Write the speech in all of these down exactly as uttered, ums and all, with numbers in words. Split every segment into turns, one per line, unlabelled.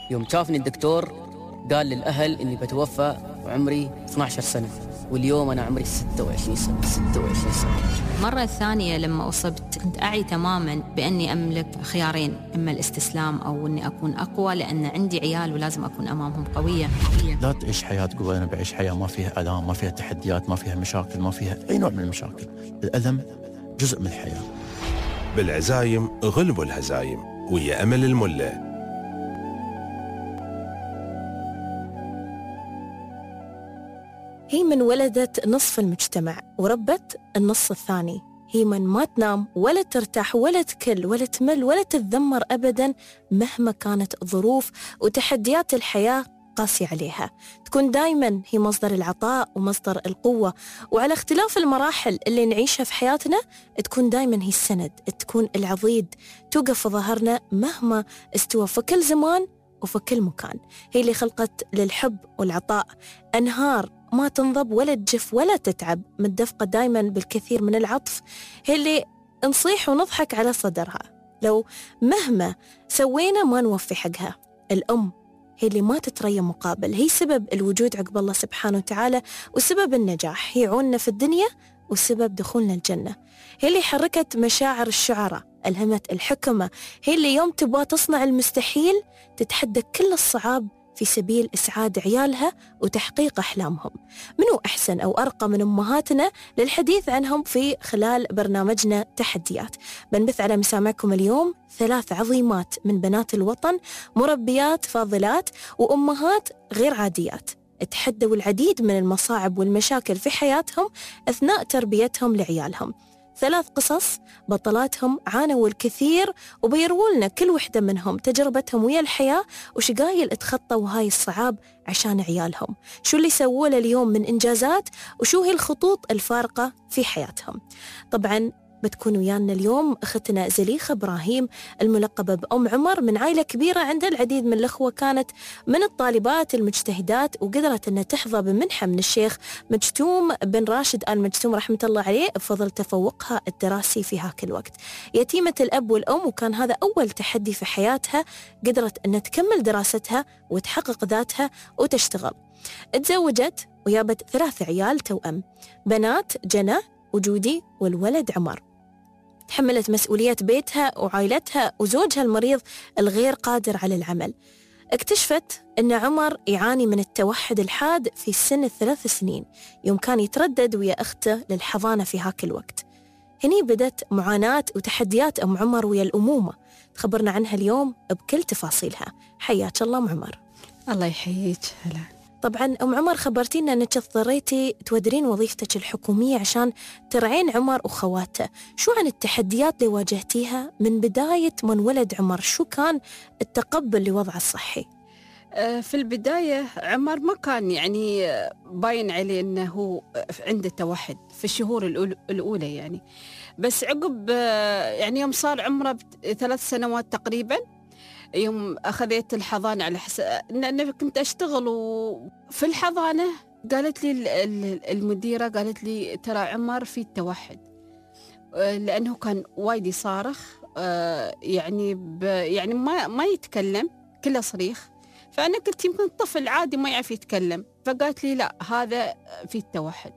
يوم شافني الدكتور قال للأهل إني بتوفى وعمري اثنتي عشرة سنة، واليوم أنا عمري ستة وعشرين سنة. ستة وعشرين سنة.
المرة الثانية لما أصبت كنت أعي تماماً بأني أملك خيارين، إما الاستسلام أو أني أكون أقوى، لأن عندي عيال ولازم أكون أمامهم قوية.
لا تعيش حياة قوة، أنا بعيش حياة ما فيها ألام، ما فيها تحديات، ما فيها مشاكل، ما فيها أي نوع من المشاكل. الألم جزء من الحياة.
بالعزايم غلبوا الهزايم ويا أمل الملة.
هي من ولدت نصف المجتمع وربت النص الثاني. هي من ما تنام ولا ترتاح ولا تكل ولا تمل ولا تتذمر أبداً مهما كانت ظروف وتحديات الحياة قاسية عليها. تكون دايماً هي مصدر العطاء ومصدر القوة، وعلى اختلاف المراحل اللي نعيشها في حياتنا تكون دايماً هي السند، تكون العضيد، توقف في ظهرنا مهما استوى في كل زمان وفي كل مكان. هي اللي خلقت للحب والعطاء أنهار ما تنضب ولا تجف ولا تتعب، متدفقة دايما بالكثير من العطف. هي اللي نصيح ونضحك على صدرها لو مهما سوينا ما نوفي حقها. الأم هي اللي ما تتريم مقابل، هي سبب الوجود عقب الله سبحانه وتعالى وسبب النجاح، هي عوننا في الدنيا وسبب دخولنا الجنة. هي اللي حركت مشاعر الشعراء، ألهمت الحكمة، هي اللي يوم تبغى تصنع المستحيل تتحدى كل الصعاب في سبيل إسعاد عيالها وتحقيق أحلامهم. منو أحسن أو أرقى من أمهاتنا للحديث عنهم في خلال برنامجنا تحديات؟ بنبث على مسامعكم اليوم ثلاث عظيمات من بنات الوطن، مربيات فاضلات وأمهات غير عاديات، تحدوا العديد من المصاعب والمشاكل في حياتهم أثناء تربيتهم لعيالهم. ثلاث قصص بطلاتهم عانوا الكثير وبيروا لنا كل وحدة منهم تجربتهم ويا الحياة وشقايل اتخطوا هاي الصعاب عشان عيالهم، شو اللي سووه اليوم من إنجازات وشو هي الخطوط الفارقة في حياتهم. طبعاً بتكون ويانا اليوم أختنا زليخة إبراهيم الملقبة بأم عمر، من عائلة كبيرة عندها العديد من الأخوة، كانت من الطالبات المجتهدات وقدرت أن تحظى بمنحة من الشيخ مجتوم بن راشد آل مجتوم رحمة الله عليه بفضل تفوقها الدراسي في هاك الوقت. يتيمة الأب والأم، وكان هذا أول تحدي في حياتها، قدرت أن تكمل دراستها وتحقق ذاتها وتشتغل. تزوجت ويابت ثلاث عيال توأم، بنات جنى وجودي والولد عمر. تحملت مسؤولية بيتها وعائلتها وزوجها المريض الغير قادر على العمل. اكتشفت أن عمر يعاني من التوحد الحاد في سن الثلاث سنين، يوم كان يتردد ويا أخته للحضانة في هاك الوقت. هني بدت معاناة وتحديات أم عمر ويا الأمومة، تخبرنا عنها اليوم بكل تفاصيلها. حياك الله أم عمر.
الله يحييك. هلا.
طبعاً أم عمر خبرتينا أنك اضطريتي تودرين وظيفتك الحكومية عشان ترعين عمر وخواته. شو عن التحديات اللي واجهتيها من بداية من ولد عمر؟ شو كان التقبل لوضعه الصحي؟
في البداية عمر ما كان يعني باين عليه أنه عنده توحد في الشهور الأولى يعني، بس عقب يعني يوم صار عمره ثلاث سنوات تقريباً، يوم أخذت الحضانة على حسب أن أنا كنت أشتغل وفي الحضانة، قالت لي المديرة قالت لي ترى عمر في التوحد، لأنه كان وايد يصارخ، يعني يعني ما ما يتكلم، كله صريخ. فأنا قلت يمكن طفل عادي ما يعرف يتكلم، فقالت لي لا هذا في التوحد.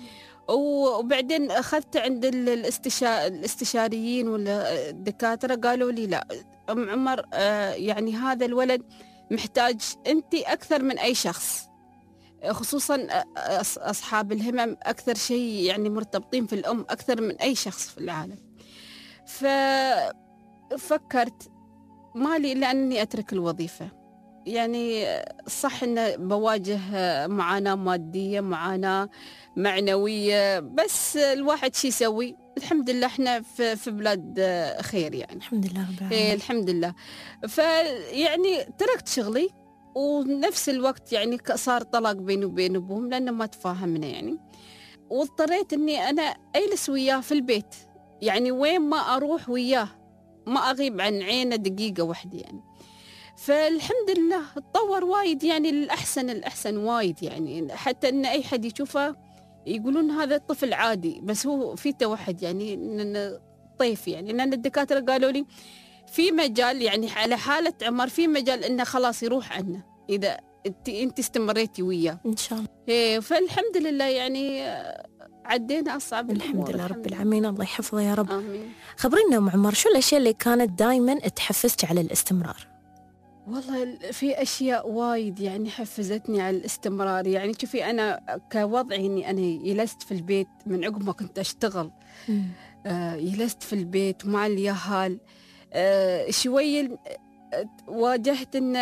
وبعدين أخذت عند الاستشا... الاستشاريين والدكاترة، قالوا لي لا أم عمر آه يعني هذا الولد محتاج أنت أكثر من أي شخص، خصوصا أصحاب الهمم أكثر شيء يعني مرتبطين في الأم أكثر من أي شخص في العالم. ففكرت ما لي إلا أني أترك الوظيفة. يعني صح أن بواجه معاناة مادية، معاناة معنوية، بس الواحد شي يسوي. الحمد لله احنا في, في بلاد خير يعني،
الحمد لله رب
العالمين. الحمد لله. فيعني تركت شغلي، ونفس الوقت يعني صار طلاق بيني وبين أبوهم لأنه ما تفاهمنا يعني، واضطريت أني أنا أجلس وياه في البيت، يعني وين ما أروح وياه، ما أغيب عن عينه دقيقة واحدة يعني. فالحمد لله تطور وايد يعني الأحسن الأحسن وايد يعني، حتى أن أي حد يشوفه يقولون هذا طفل عادي، بس هو في توحد يعني طيف يعني. لأن الدكاترة قالوا لي في مجال يعني على حالة عمر في مجال إنه خلاص يروح عنا إذا أنت أنت استمريتي وياه
إن شاء الله.
إيه فالحمد لله يعني عدينا أصعب
الحمد لله رب العالمين، الله يحفظه يا رب.
آمين.
خبرينا أم عمر شو الأشياء اللي كانت دائما تحفزك على الاستمرار؟
والله في أشياء وايد يعني حفزتني على الاستمرار. يعني شوفي أنا كوضعي إني أنا جلست في البيت من عقب ما كنت أشتغل، آه جلست في البيت ومع اليهال، آه شوي واجهت إن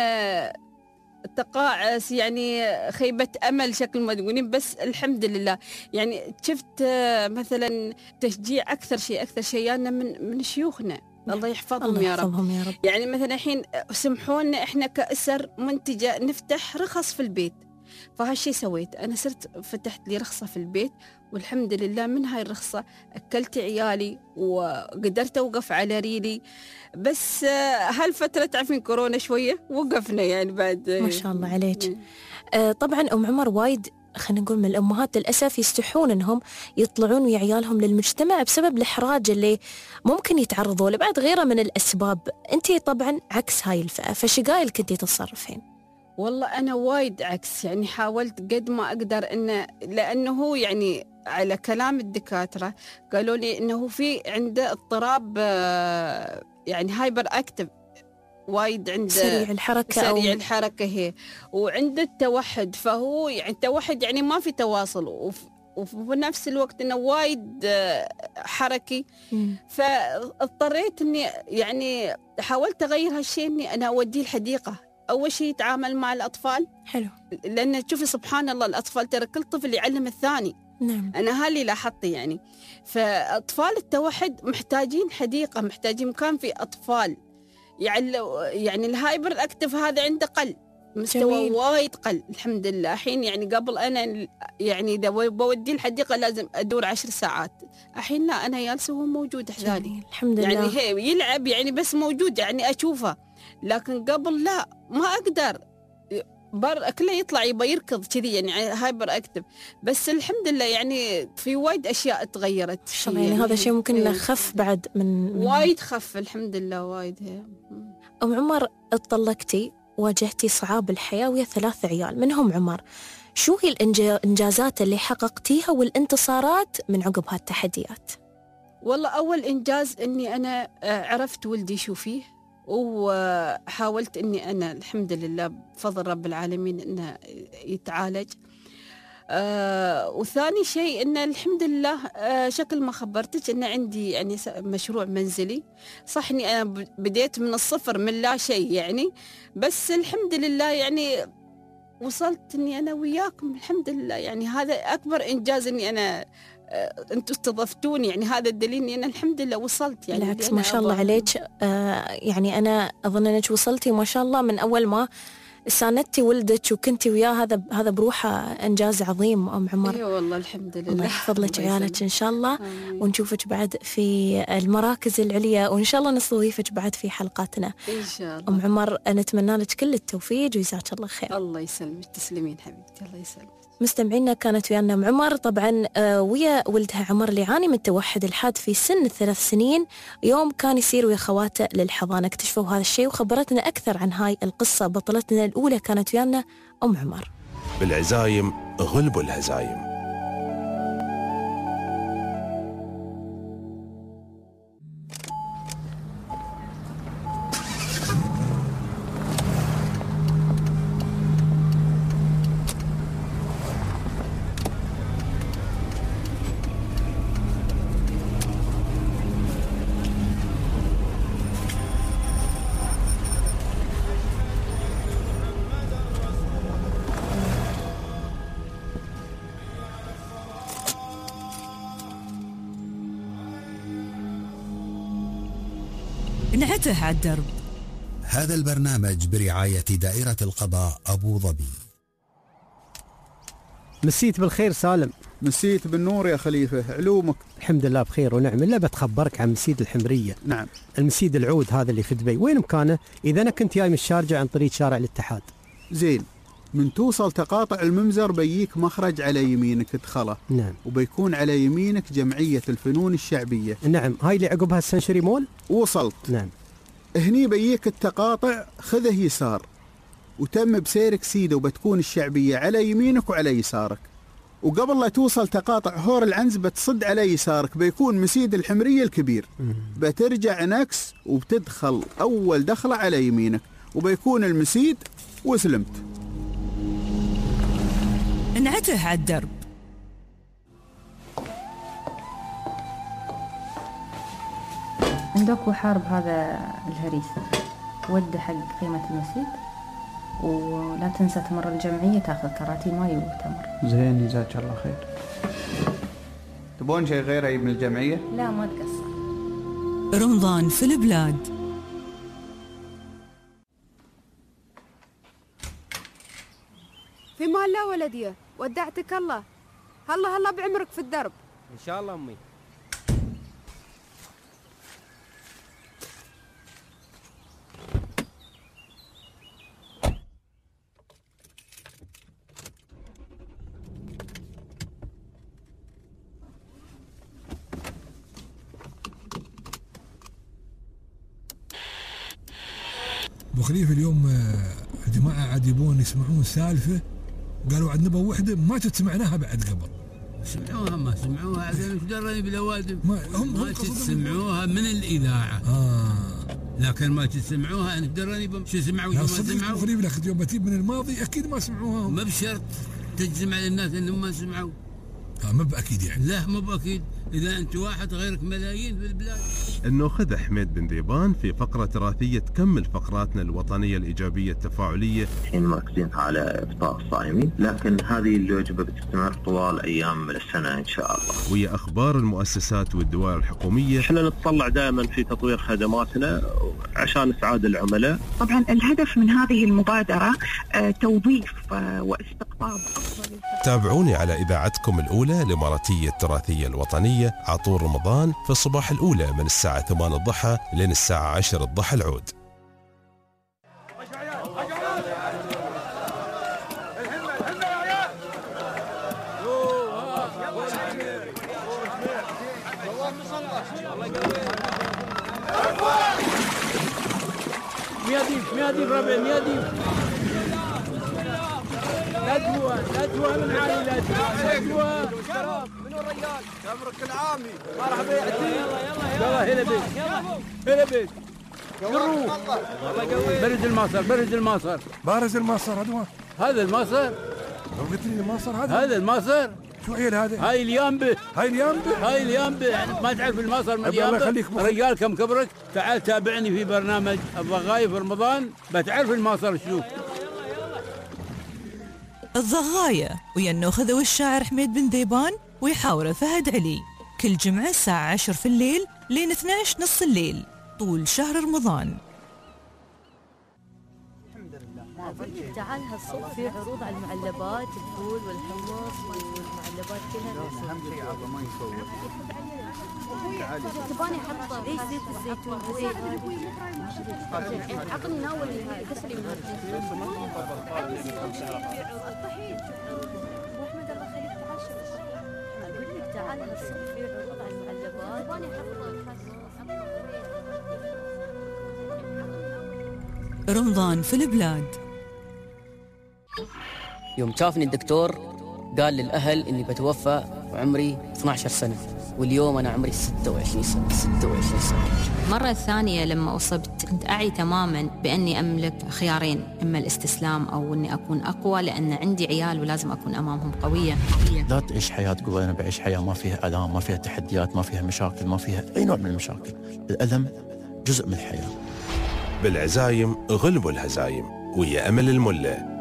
تقاعس يعني خيبة أمل شكل ما تقولين، بس الحمد لله يعني شفت مثلا تشجيع أكثر شيء أكثر شيء أنا من من شيوخنا الله يحفظهم يا رب.
يا رب.
يعني مثلا الحين سمحونا إحنا كأسر منتجة نفتح رخص في البيت، فهالشي سويت أنا، صرت فتحت لي رخصة في البيت والحمد لله من هاي الرخصة أكلت عيالي وقدرت أوقف على ريلي. بس هالفترة تعرفين كورونا شوية وقفنا يعني بعد.
ما شاء الله عليك. آه طبعا أم عمر وايد خلينا نقول من الأمهات للأسف يستحون أنهم يطلعون ويا عيالهم للمجتمع بسبب الإحراج اللي ممكن يتعرضوا له بعد غيره من الأسباب. أنتي طبعا عكس هاي الفئة، فشي قايل كنتي تتصرفين؟
والله أنا وايد عكس، يعني حاولت قد ما أقدر إنه لأنه يعني على كلام الدكاترة قالوا لي إنه في عنده اضطراب يعني هايبر أكتف وايد، عنده
سريع الحركة
سريع
أو...
الحركة هي، وعنده التوحد. فهو يعني التوحد يعني ما في تواصل وف... وفي نفس الوقت إنه وايد حركي. مم. فاضطريت إني يعني حاولت أغير هالشيء، إني أنا أوديه الحديقة أول شيء يتعامل مع الأطفال.
حلو.
لأن تشوفي سبحان الله الأطفال ترى كل طفل يعلم الثاني.
نعم.
أنا هاللي لاحظت يعني. فأطفال التوحد محتاجين حديقة، محتاجين مكان فيه أطفال. يعني يعني الهايبر الأكتف هذا عنده قل مستوى وايد قل الحمد لله. الحين يعني قبل أنا يعني إذا بودي الحديقة لازم أدور عشر ساعات، الحين لا أنا جالسة وهو موجود حذالي
الحمد لله.
يعني هي يلعب يعني بس موجود يعني أشوفه، لكن قبل لا ما أقدر بر كله يطلع يبى يركض كذي يعني هايبر أكتف. بس الحمد لله يعني في وايد أشياء تغيرت
يعني, يعني هذا شيء ممكن إنه خف بعد من, من
وايد خف الحمد لله وايد. هي
أم عمر اتطلقتي واجهتي صعاب الحياة ويا ثلاث عيال منهم عمر، شو هي الإنجازات اللي حققتيها والانتصارات من عقب هالتحديات؟
والله أول إنجاز إني أنا عرفت ولدي شو فيه، وحاولت إني أنا الحمد لله بفضل رب العالمين إنه يتعالج. آه وثاني شيء إن الحمد لله آه شكل ما خبرتك إن عندي يعني مشروع منزلي. صح إني أنا بديت من الصفر من لا شيء يعني، بس الحمد لله يعني وصلت إني أنا وياكم الحمد لله. يعني هذا أكبر إنجاز إني أنا آه أنتوا استضفتوني، يعني هذا الدليل إني أنا الحمد لله وصلت. يعني
بالعكس ما شاء الله عليك. آه يعني أنا أظن أنك وصلتي ما شاء الله من أول ما ساندتي ولدك وكنتي وياه، هذا هذا بروحه انجاز عظيم ام عمر.
اي والله الحمد لله.
الله يحفظ لك عيالك ان شاء الله. آمين. ونشوفك بعد في المراكز العليا، وان شاء الله نستضيفك بعد في حلقاتنا
ان شاء الله.
ام عمر نتمنى لك كل التوفيق وجزاك الله خير.
الله يسلمك، تسلمين حبيبتي، الله يسلمك.
مستمعينا كانت ويانا ام عمر طبعا ويا ولدها عمر اللي يعاني من التوحد الحاد في سن الثلاث سنين، يوم كان يسير ويا خواته للحضانه. اكتشفوا هذا الشيء وخبرتنا اكثر عن هاي القصه بطلتنا الاولى كانت ويانا ام عمر.
بالعزايم غلبوا الهزايم.
انعته على الدرب.
هذا البرنامج برعاية دائرة القضاء أبو ظبي.
مسيت بالخير سالم.
مسيت بالنور يا خليفة، علومك؟
الحمد لله بخير ونعم. إلا بتخبرك عن مسيد الحمرية.
نعم.
المسيد العود هذا اللي في دبي، وين مكانه؟ إذا أنا كنت جاي من الشارجة عن طريق شارع الاتحاد.
زين، من توصل تقاطع الممزر بيجيك مخرج على يمينك تدخله.
نعم.
وبيكون على يمينك جمعية الفنون الشعبية.
نعم، هاي اللي عقبها السنشري مول.
وصلت.
نعم.
هني بيك التقاطع خذه يسار، وتم بسيرك سيدة، وبتكون الشعبية على يمينك وعلى يسارك. وقبل لا توصل تقاطع هور العنز بتصد على يسارك، بيكون مسيد الحمرية الكبير، بترجع نكس وبتدخل أول دخلة على يمينك، وبيكون المسيد وسلمت.
انعته على الدرب.
عندك وحارب هذا الهريسة ود حق قيمة المسيد، ولا تنسى تمر الجمعية تاخذ كراتين ماي وتمر.
زين جزاك الله خير. تبون شيء غير من الجمعية؟
لا ما تقصر.
رمضان في البلاد.
في مال لا ولدي، ودعتك الله. هلا هلا بعمرك في الدرب.
إن شاء الله أمي.
ابو خليفه اليوم الجماعه عاد يبون يسمعون سالفه، قالوا عاد نبى وحده ما تسمعناها بعد قبل.
سمعوها ما سمعوها عاد ايش دراني بالاوادم؟
ما هم
ما تسمعوها من الاذاعه. اه لكن ما تسمعوها انا دراني شو سمعوا شو ما سمعوا.
ابو خليفه لكن يوم بتجيب من الماضي اكيد ما سمعوها.
ما بشرط تجزم على الناس انهم ما سمعوا.
اه ما باكيد يعني.
لا ما باكيد، اذا انت واحد غيرك ملايين في البلاد.
انه خذ حميد بن ذيبان في فقره تراثيه تكمل فقراتنا الوطنيه الايجابيه التفاعليه.
الحين مركزين على افطار الصائمين، لكن هذه الوجبه بتستمر طوال ايام السنه ان شاء الله.
وهي اخبار المؤسسات والدوائر الحكوميه.
احنا نتطلع دائما في تطوير خدماتنا عشان اسعاد العملاء.
طبعا الهدف من هذه المبادره توظيف واستقطاب افضل.
تابعوني على اذاعتكم الاولى الاماراتيه التراثيه الوطنيه عطور رمضان في الصباح الاولى من الساعه ثمانية الضحى لين الساعه عشرة الضحى العود.
مياديف مياديف ربع مياديف. لا تهوى لا تهوى من عالي لا تهوى. منو الرجال؟ تمرك العامي. مرحبا يا عتيق. يلا يلا هلا بيك هلا بيك. قروه الله يقويك. برز الماصر برز الماصر.
بارز الماصر هذا
هذا الماصر.
لو قلت لي الماصر هذا
هذا الماصر.
شو عيل هذا؟
هاي اليامبه.
هاي اليامبه.
هاي اليامبه يعني ما تعرف الماصر من اليامبه. رجال كم كبرك؟ تعال تابعني في برنامج الضغاية في رمضان بتعرف الماصر شنو.
الضغاية ويا النوخذ والشاعر حميد بن ذيبان ويحاوره فهد علي كل جمعة الساعة عشرة في الليل لين اثنعش نص الليل طول شهر رمضان.
تعال هالصبح في عروض على المعلبات الفول والحمص والمعلبات كلها.
اهم شيء عبا ما يصور.
تباني احط ليش زيت الزيتون زيت عقلي ناول قصري من الطحين. واحمد الله خليك تعال اقول لك تعال هالصبح في عروض على المعلبات. تباني احط
رمضان في البلاد.
يوم شافني الدكتور قال للأهل إني بتوفى وعمري اثنتي عشرة سنة، واليوم أنا عمري ستة وعشرين سنة. ستة وعشرين سنة.
المرة الثانية لما أصبت كنت أعي تماماً بأني أملك خيارين، إما الاستسلام أو أني أكون أقوى لأن عندي عيال ولازم أكون أمامهم قوية.
لا تعيش حياة تقول أنا بعيش حياة ما فيها آلام، ما فيها تحديات، ما فيها مشاكل، ما فيها أي نوع من المشاكل. الألم جزء من الحياة.
بالعزايم غلبوا الهزايم ويا أمل الملة.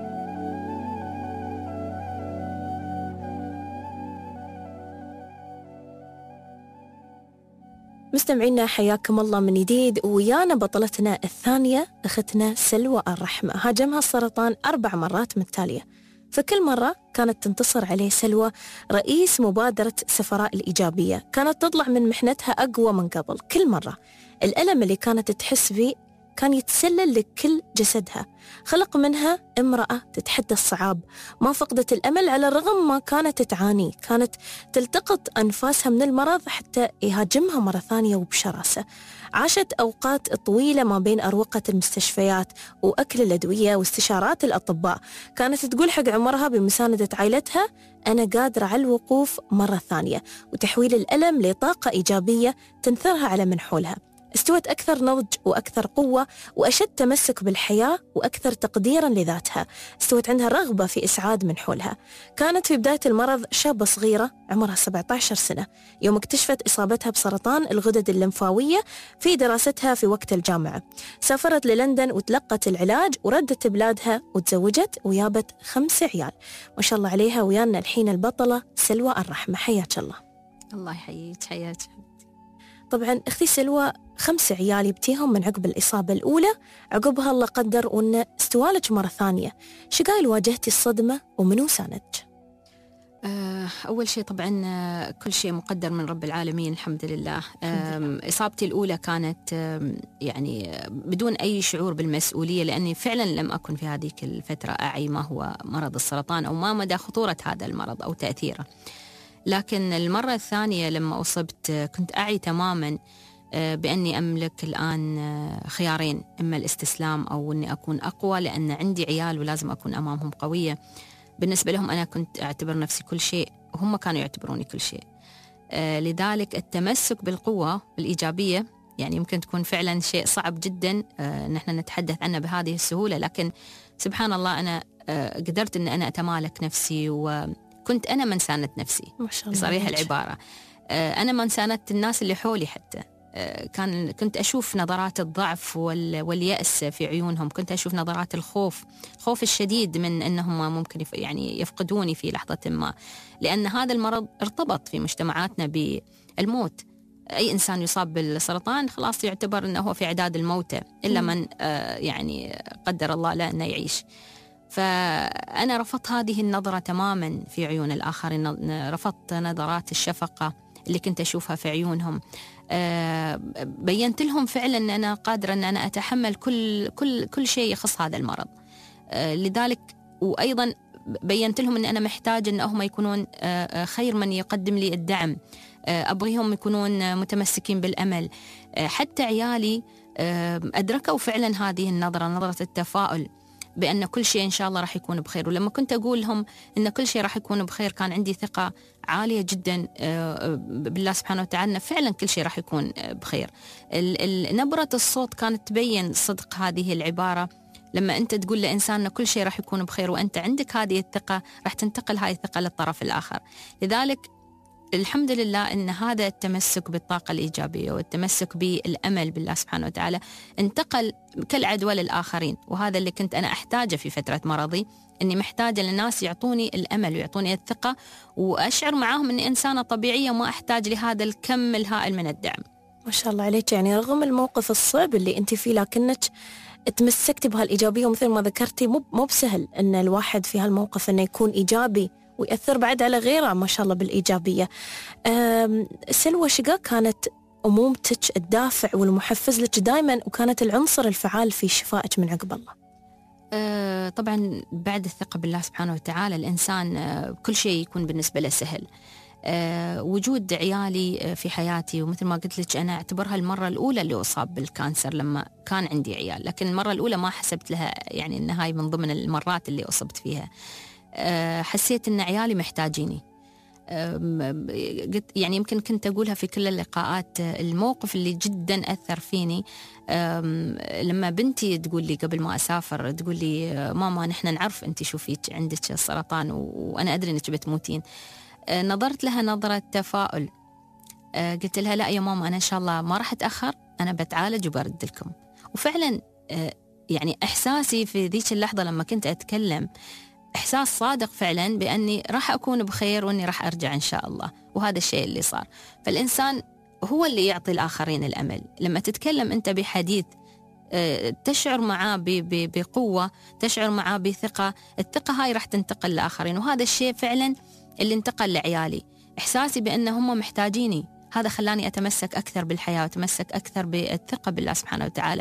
مستمعينا حياكم الله من جديد، ويانا بطلتنا الثانية أختنا سلوى الرحمة. هاجمها السرطان أربع مرات متتالية، فكل مرة كانت تنتصر عليه سلوى رئيس مبادرة سفراء الإيجابية. كانت تطلع من محنتها أقوى من قبل كل مرة. الألم اللي كانت تحس فيه كان يتسلل لكل جسدها. خلق منها امرأة تتحدى الصعاب، ما فقدت الأمل على الرغم ما كانت تعاني. كانت تلتقط أنفاسها من المرض حتى يهاجمها مرة ثانية وبشراسة. عاشت أوقات طويلة ما بين أروقة المستشفيات وأكل الأدوية واستشارات الأطباء. كانت تقول حق عمرها بمساندة عائلتها أنا قادرة على الوقوف مرة ثانية وتحويل الألم لطاقة إيجابية تنثرها على من حولها. استوت أكثر نضج وأكثر قوة وأشد تمسك بالحياة وأكثر تقديرا لذاتها. استوت عندها رغبة في إسعاد من حولها. كانت في بداية المرض شابة صغيرة عمرها سبعة عشر سنة يوم اكتشفت إصابتها بسرطان الغدد الليمفاوية في دراستها في وقت الجامعة. سافرت للندن وتلقت العلاج وردت بلادها وتزوجت ويابت خمس عيال ما شاء الله عليها. ويانا الحين البطلة سلوى الرحمة، حياك الله.
الله يحييك. حياك.
طبعا أختي سلوى، خمس عيال يبتيهم من عقب الإصابة الأولى، عقبها الله قدر وأن استوالج مرة ثانية. شقايل واجهتي الصدمة ومنو ساندك؟
أول شيء طبعا كل شيء مقدر من رب العالمين الحمد لله. إصابتي الأولى كانت يعني بدون أي شعور بالمسؤولية، لأني فعلا لم أكن في هذه الفترة أعي ما هو مرض السرطان أو ما مدى خطورة هذا المرض أو تأثيره. لكن المرة الثانية لما أصبت كنت أعي تماما بأني أملك الآن خيارين، إما الاستسلام أو أني أكون أقوى لأن عندي عيال ولازم أكون أمامهم قوية. بالنسبة لهم أنا كنت أعتبر نفسي كل شيء وهم كانوا يعتبروني كل شيء. لذلك التمسك بالقوة الإيجابية يعني يمكن تكون فعلا شيء صعب جدا نحن نتحدث عنه بهذه السهولة، لكن سبحان الله أنا قدرت أن أنا أتمالك نفسي وكنت أنا من ساندت نفسي
ما شاء الله
بصريح العبارة. أنا من ساندت الناس اللي حولي. حتى كان كنت أشوف نظرات الضعف واليأس في عيونهم، كنت أشوف نظرات الخوف، خوف الشديد من أنهم ممكن يعني يفقدوني في لحظة ما، لأن هذا المرض ارتبط في مجتمعاتنا بالموت. أي إنسان يصاب بالسرطان خلاص يعتبر أنه هو في عداد الموتى إلا من يعني قدر الله له أنه يعيش. فأنا رفضت هذه النظرة تماما في عيون الآخرين، رفضت نظرات الشفقة اللي كنت أشوفها في عيونهم. أه بينت لهم فعلا أن أنا قادرة أن أنا أتحمل كل كل كل شيء يخص هذا المرض. أه لذلك وأيضا بينت لهم أن أنا محتاج أن هم يكونون أه خير من يقدم لي الدعم. أه أبغيهم يكونون متمسكين بالأمل. أه حتى عيالي أه أدركوا فعلا هذه النظرة، نظرة التفاؤل بأن كل شيء إن شاء الله راح يكون بخير. ولما كنت أقول لهم أن كل شيء راح يكون بخير كان عندي ثقة عالية جدا بالله سبحانه وتعالى فعلا كل شيء راح يكون بخير. نبرة الصوت كانت تبين صدق هذه العبارة. لما أنت تقول لإنسان أن كل شيء راح يكون بخير وأنت عندك هذه الثقة راح تنتقل هذه الثقة للطرف الآخر. لذلك الحمد لله أن هذا التمسك بالطاقة الإيجابية والتمسك بالأمل بالله سبحانه وتعالى انتقل كالعدوى للآخرين. وهذا اللي كنت أنا أحتاجه في فترة مرضي، أني محتاجة للناس يعطوني الأمل ويعطوني الثقة وأشعر معاهم أني إنسانة طبيعية ما أحتاج لهذا الكم الهائل من الدعم.
ما شاء الله عليك. يعني رغم الموقف الصعب اللي أنت فيه لكنك تمسكتي بهالإيجابية، ومثل ما ذكرتي مو مو بسهل أن الواحد في هالموقف أنه يكون إيجابي ويأثر بعد على غيره ما شاء الله بالإيجابية. سلوى، شقا كانت أمومتك الدافع والمحفز لك دائما وكانت العنصر الفعال في شفائك من عقب الله؟
أه طبعا بعد الثقة بالله سبحانه وتعالى الإنسان أه كل شيء يكون بالنسبة له سهل. أه وجود عيالي في حياتي، ومثل ما قلت لك أنا أعتبرها المرة الأولى اللي أصاب بالكانسر لما كان عندي عيال، لكن المرة الأولى ما حسبت لها يعني أن هاي من ضمن المرات اللي أصبت فيها. حسيت أن عيالي محتاجيني. يعني يمكن كنت أقولها في كل اللقاءات، الموقف اللي جدا أثر فيني لما بنتي تقول لي قبل ما أسافر، تقول لي ماما نحن نعرف أنت شو فيك، عندك السرطان وأنا أدري أنك بتموتين. نظرت لها نظرة تفاؤل، قلت لها لا يا ماما أنا إن شاء الله ما راح أتأخر، أنا بتعالج وبرد لكم. وفعلا يعني إحساسي في ذيك اللحظة لما كنت أتكلم إحساس صادق فعلا بأني راح أكون بخير وأني راح أرجع إن شاء الله، وهذا الشيء اللي صار. فالإنسان هو اللي يعطي الآخرين الأمل. لما تتكلم أنت بحديث تشعر معاه بقوة، تشعر معاه بثقة، الثقة هاي راح تنتقل للآخرين. وهذا الشيء فعلا اللي انتقل لعيالي، إحساسي بأن هم محتاجيني، هذا خلاني أتمسك أكثر بالحياة وأتمسك أكثر بالثقة بالله سبحانه وتعالى.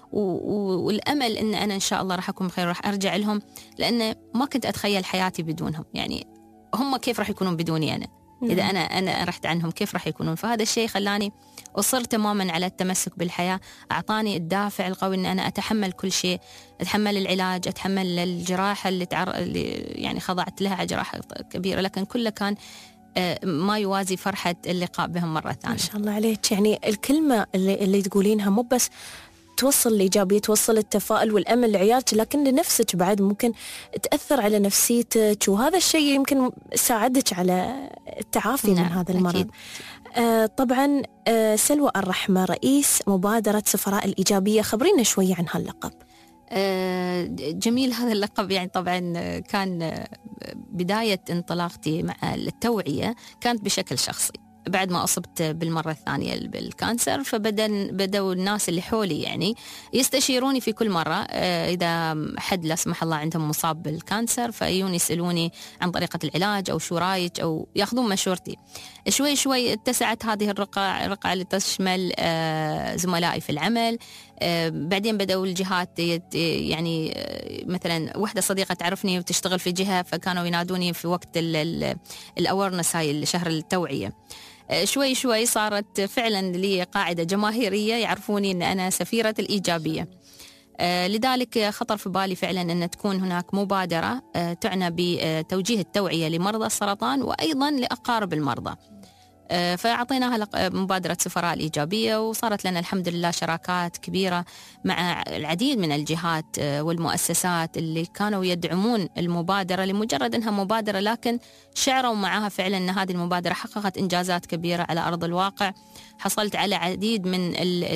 والأمل أن أنا إن شاء الله راح أكون بخير، راح أرجع لهم، لأن ما كنت أتخيل حياتي بدونهم. يعني هم كيف راح يكونون بدوني أنا؟ إذا أنا أنا رحت عنهم كيف راح يكونون؟ فهذا الشيء خلاني أصر تماما على التمسك بالحياة، أعطاني الدافع القوي أن أنا أتحمل كل شيء، أتحمل العلاج، أتحمل الجراحة اللي, تعر... اللي يعني خضعت لها جراحة كبيرة، لكن كله كان ما يوازي فرحة اللقاء بهم مرة ثانية.
ما شاء الله عليك. يعني الكلمة اللي, اللي تقولينها مو بس توصل الإيجابية، توصل التفاؤل والأمل لعيالك، لكن لنفسك بعد ممكن تأثر على نفسيتك، وهذا الشيء يمكن ساعدك على التعافي نعم. من هذا المرض. أكيد. آه طبعا آه سلوى الرحمة رئيس مبادرة سفراء الإيجابية، خبرينا شوية عن هاللقب.
آه جميل هذا اللقب. يعني طبعا كان بداية انطلاقتي مع التوعية كانت بشكل شخصي بعد ما أصبت بالمرة الثانية بالكانسر، فبدأ بدأوا الناس اللي حولي يعني يستشيروني في كل مرة إذا حد لا سمح الله عندهم مصاب بالكانسر، فيون يسألوني عن طريقة العلاج أو شو رايك أو يأخذون مشورتي. شوي شوي اتسعت هذه الرقعة الرقعة اللي تشمل زملائي في العمل. بعدين بدأوا الجهات يعني مثلا واحدة صديقة تعرفني وتشتغل في جهة، فكانوا ينادوني في وقت الأورنس هاي شهر التوعية. شوي شوي صارت فعلا لي قاعدة جماهيرية يعرفوني أن أنا سفيرة الإيجابية. لذلك خطر في بالي فعلا أن تكون هناك مبادرة تعنى بتوجيه التوعية لمرضى السرطان وأيضا لأقارب المرضى. فأعطيناها مبادرة سفراء الإيجابية، وصارت لنا الحمد لله شراكات كبيرة مع العديد من الجهات والمؤسسات اللي كانوا يدعمون المبادرة لمجرد أنها مبادرة، لكن شعروا معها فعلا أن هذه المبادرة حققت إنجازات كبيرة على أرض الواقع. حصلت على عديد من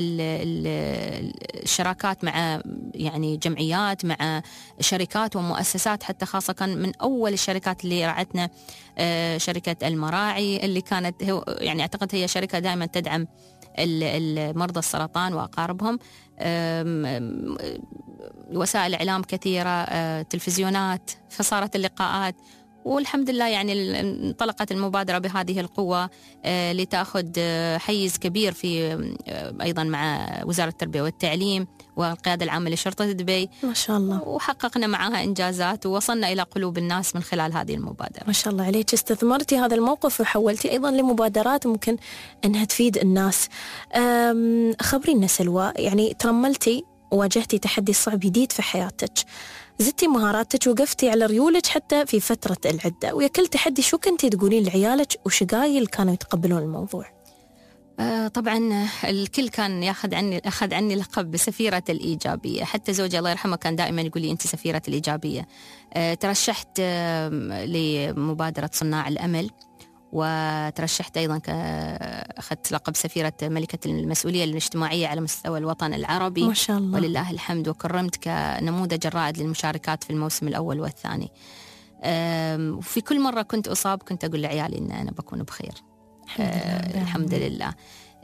الشراكات مع يعني جمعيات، مع شركات ومؤسسات، حتى خاصة من أول الشركات اللي رعتنا شركة المراعي اللي كانت يعني أعتقد هي شركة دائما تدعم المرضى السرطان وأقاربهم. وسائل إعلام كثيرة، تلفزيونات، فصارت اللقاءات، والحمد لله يعني انطلقت المبادرة بهذه القوة لتأخذ حيز كبير في أيضا مع وزارة التربية والتعليم والقيادة العامة لشرطة دبي.
ما شاء الله.
وحققنا معها إنجازات ووصلنا إلى قلوب الناس من خلال هذه المبادرة.
ما شاء الله عليك. استثمرتي هذا الموقف وحولتي أيضا لمبادرات ممكن أنها تفيد الناس. خبرينا سلوى، يعني ترملتي وواجهتي تحدي صعب جديد في حياتك، زدتي مهاراتك، وقفتي على ريولك حتى في فترة العدة، ويا كل تحدي شو كنتي تقولين لعيالك وشقايل كانوا يتقبلون الموضوع؟
آه طبعا الكل كان ياخذ عني أخذ عني لقب بسفيرة الإيجابية، حتى زوجي الله يرحمه كان دائما يقول لي أنت سفيرة الإيجابية. آه ترشحت آه لمبادرة صناع الأمل، وترشحت أيضا أخذت لقب سفيرة ملكة المسؤولية الاجتماعية على مستوى الوطن العربي.
ما شاء الله.
ولله الحمد، وكرمت كنموذج الرائد للمشاركات في الموسم الأول والثاني. وفي كل مرة كنت أصاب كنت أقول لعيالي إن أنا بكون بخير. الحمد لله. الحمد لله.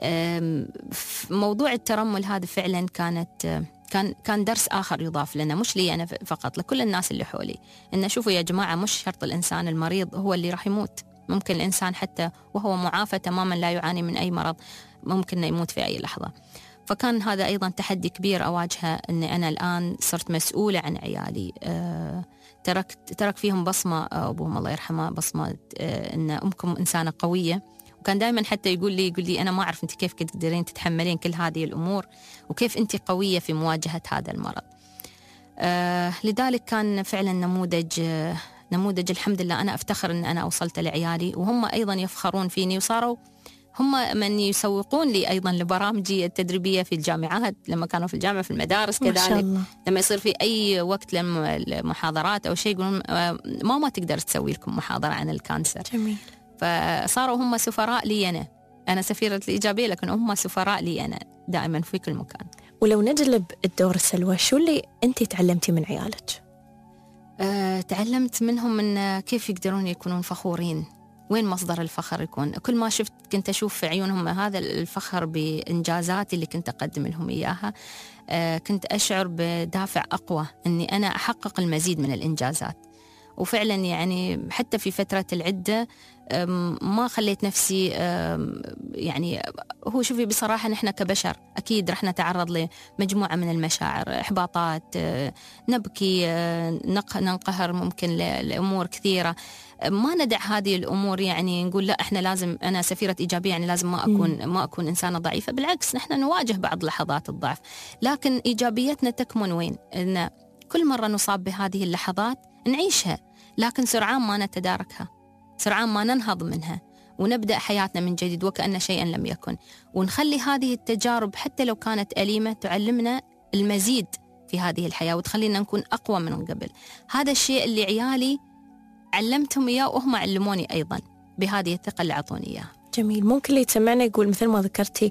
موضوع الترمل هذا فعلا كانت كان كان درس آخر يضاف لنا، مش لي أنا فقط، لكل الناس اللي حولي، إن شوفوا يا جماعة مش شرط الإنسان المريض هو اللي راح يموت. ممكن الإنسان حتى وهو معافى تماما لا يعاني من أي مرض ممكن يموت في أي لحظة. فكان هذا أيضا تحدي كبير أواجهه، أن أنا الآن صرت مسؤولة عن عيالي. أه تركت ترك فيهم بصمة أبوهم الله يرحمه، بصمة أه أن أمكم إنسانة قوية. وكان دائما حتى يقول لي يقول لي أنا ما أعرف أنت كيف تقدرين تتحملين كل هذه الأمور، وكيف أنت قوية في مواجهة هذا المرض. أه لذلك كان فعلا نموذج أه نموذج الحمد لله أنا أفتخر أن أنا أوصلت لعيالي، وهم أيضا يفخرون فيني، وصاروا هم من يسوقون لي أيضا لبرامجي التدريبية في الجامعات لما كانوا في الجامعة، في المدارس كذلك. لما يصير في أي وقت للمحاضرات أو شيء يقولون ماما تقدر تسوي لكم محاضرة عن الكانسر.
جميل.
فصاروا هم سفراء لي أنا أنا سفيرة الإيجابية، لكن هم سفراء لي أنا دائما في كل مكان.
ولو نجلب الدور سلوى، شو اللي أنت تعلمتي من عيالك؟
أه، تعلمت منهم من كيف يقدرون يكونون فخورين، وين مصدر الفخر يكون. كل ما شفت كنت أشوف في عيونهم هذا الفخر بإنجازاتي اللي كنت أقدم لهم إياها. أه، كنت أشعر بدافع أقوى أني أنا أحقق المزيد من الإنجازات. وفعلا يعني حتى في فترة العدة ما خليت نفسي يعني هو شوفي بصراحة نحن كبشر أكيد رح نتعرض لمجموعة من المشاعر، إحباطات، نبكي، ننقهر ممكن لأمور كثيرة، ما ندع هذه الأمور يعني نقول لا إحنا لازم أنا سفيرة إيجابية يعني لازم ما أكون ما أكون إنسانة ضعيفة. بالعكس نحن نواجه بعض لحظات الضعف، لكن إيجابيتنا تكمن وين؟ إن كل مرة نصاب بهذه اللحظات نعيشها، لكن سرعان ما نتداركها، سرعان ما ننهض منها ونبدأ حياتنا من جديد وكأن شيئا لم يكن، ونخلي هذه التجارب حتى لو كانت أليمة تعلمنا المزيد في هذه الحياة وتخلينا نكون أقوى من قبل. هذا الشيء اللي عيالي علمتهم إياه وهم علموني أيضا بهذه الثقة اللي عطوني إياها.
جميل. ممكن اللي يتسمعنا يقول مثل ما ذكرتي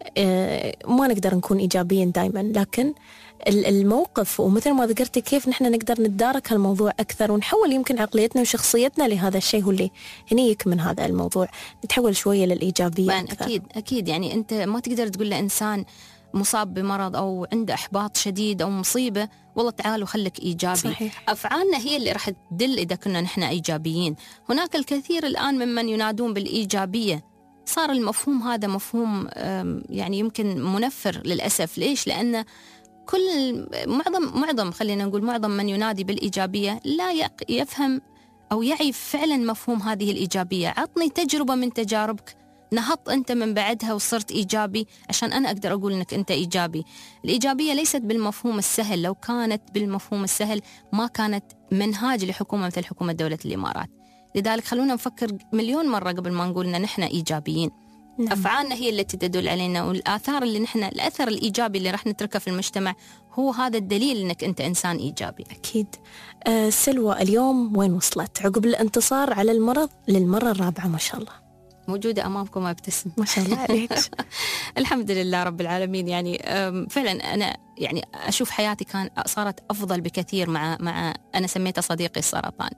ما نقدر نكون إيجابيين دائما، لكن الموقف ومثل ما ذكرتي كيف نحن نقدر نتدارك هالموضوع أكثر ونحول يمكن عقليتنا وشخصيتنا لهذا الشيء هو اللي هنيك من هذا الموضوع، نتحول شوية للإيجابية أكثر.
أكيد أكيد يعني أنت ما تقدر تقول لإنسان مصاب بمرض أو عنده إحباط شديد أو مصيبة والله تعال وخلك إيجابي. صحيح. أفعالنا هي اللي راح تدل إذا كنا نحن إيجابيين. هناك الكثير الآن ممن ينادون بالإيجابية، صار المفهوم هذا مفهوم يعني يمكن منفر للأسف. ليش؟ لأن كل معظم معظم خلينا نقول معظم من ينادي بالإيجابية لا يفهم أو يعي فعلا مفهوم هذه الإيجابية. عطني تجربة من تجاربك نهضت أنت من بعدها وصرت إيجابي عشان أنا أقدر أقول أنك أنت إيجابي. الإيجابية ليست بالمفهوم السهل، لو كانت بالمفهوم السهل ما كانت منهاج لحكومة مثل حكومة دولة الإمارات. لذلك خلونا نفكر مليون مرة قبل ما نقول أن نحن إيجابيين. نعم. أفعالنا هي التي تدل علينا، والآثار اللي نحن الأثر الإيجابي اللي راح نتركه في المجتمع هو هذا الدليل أنك أنت إنسان إيجابي.
أكيد. أه سلوى اليوم وين وصلت عقب الانتصار على المرض للمرة الرابعة ما شاء الله؟
موجودة أمامكم أبتسم
ما شاء الله عليك.
الحمد لله رب العالمين. يعني فعلا أنا يعني أشوف حياتي كان صارت أفضل بكثير مع مع أنا سميته صديقي السرطان.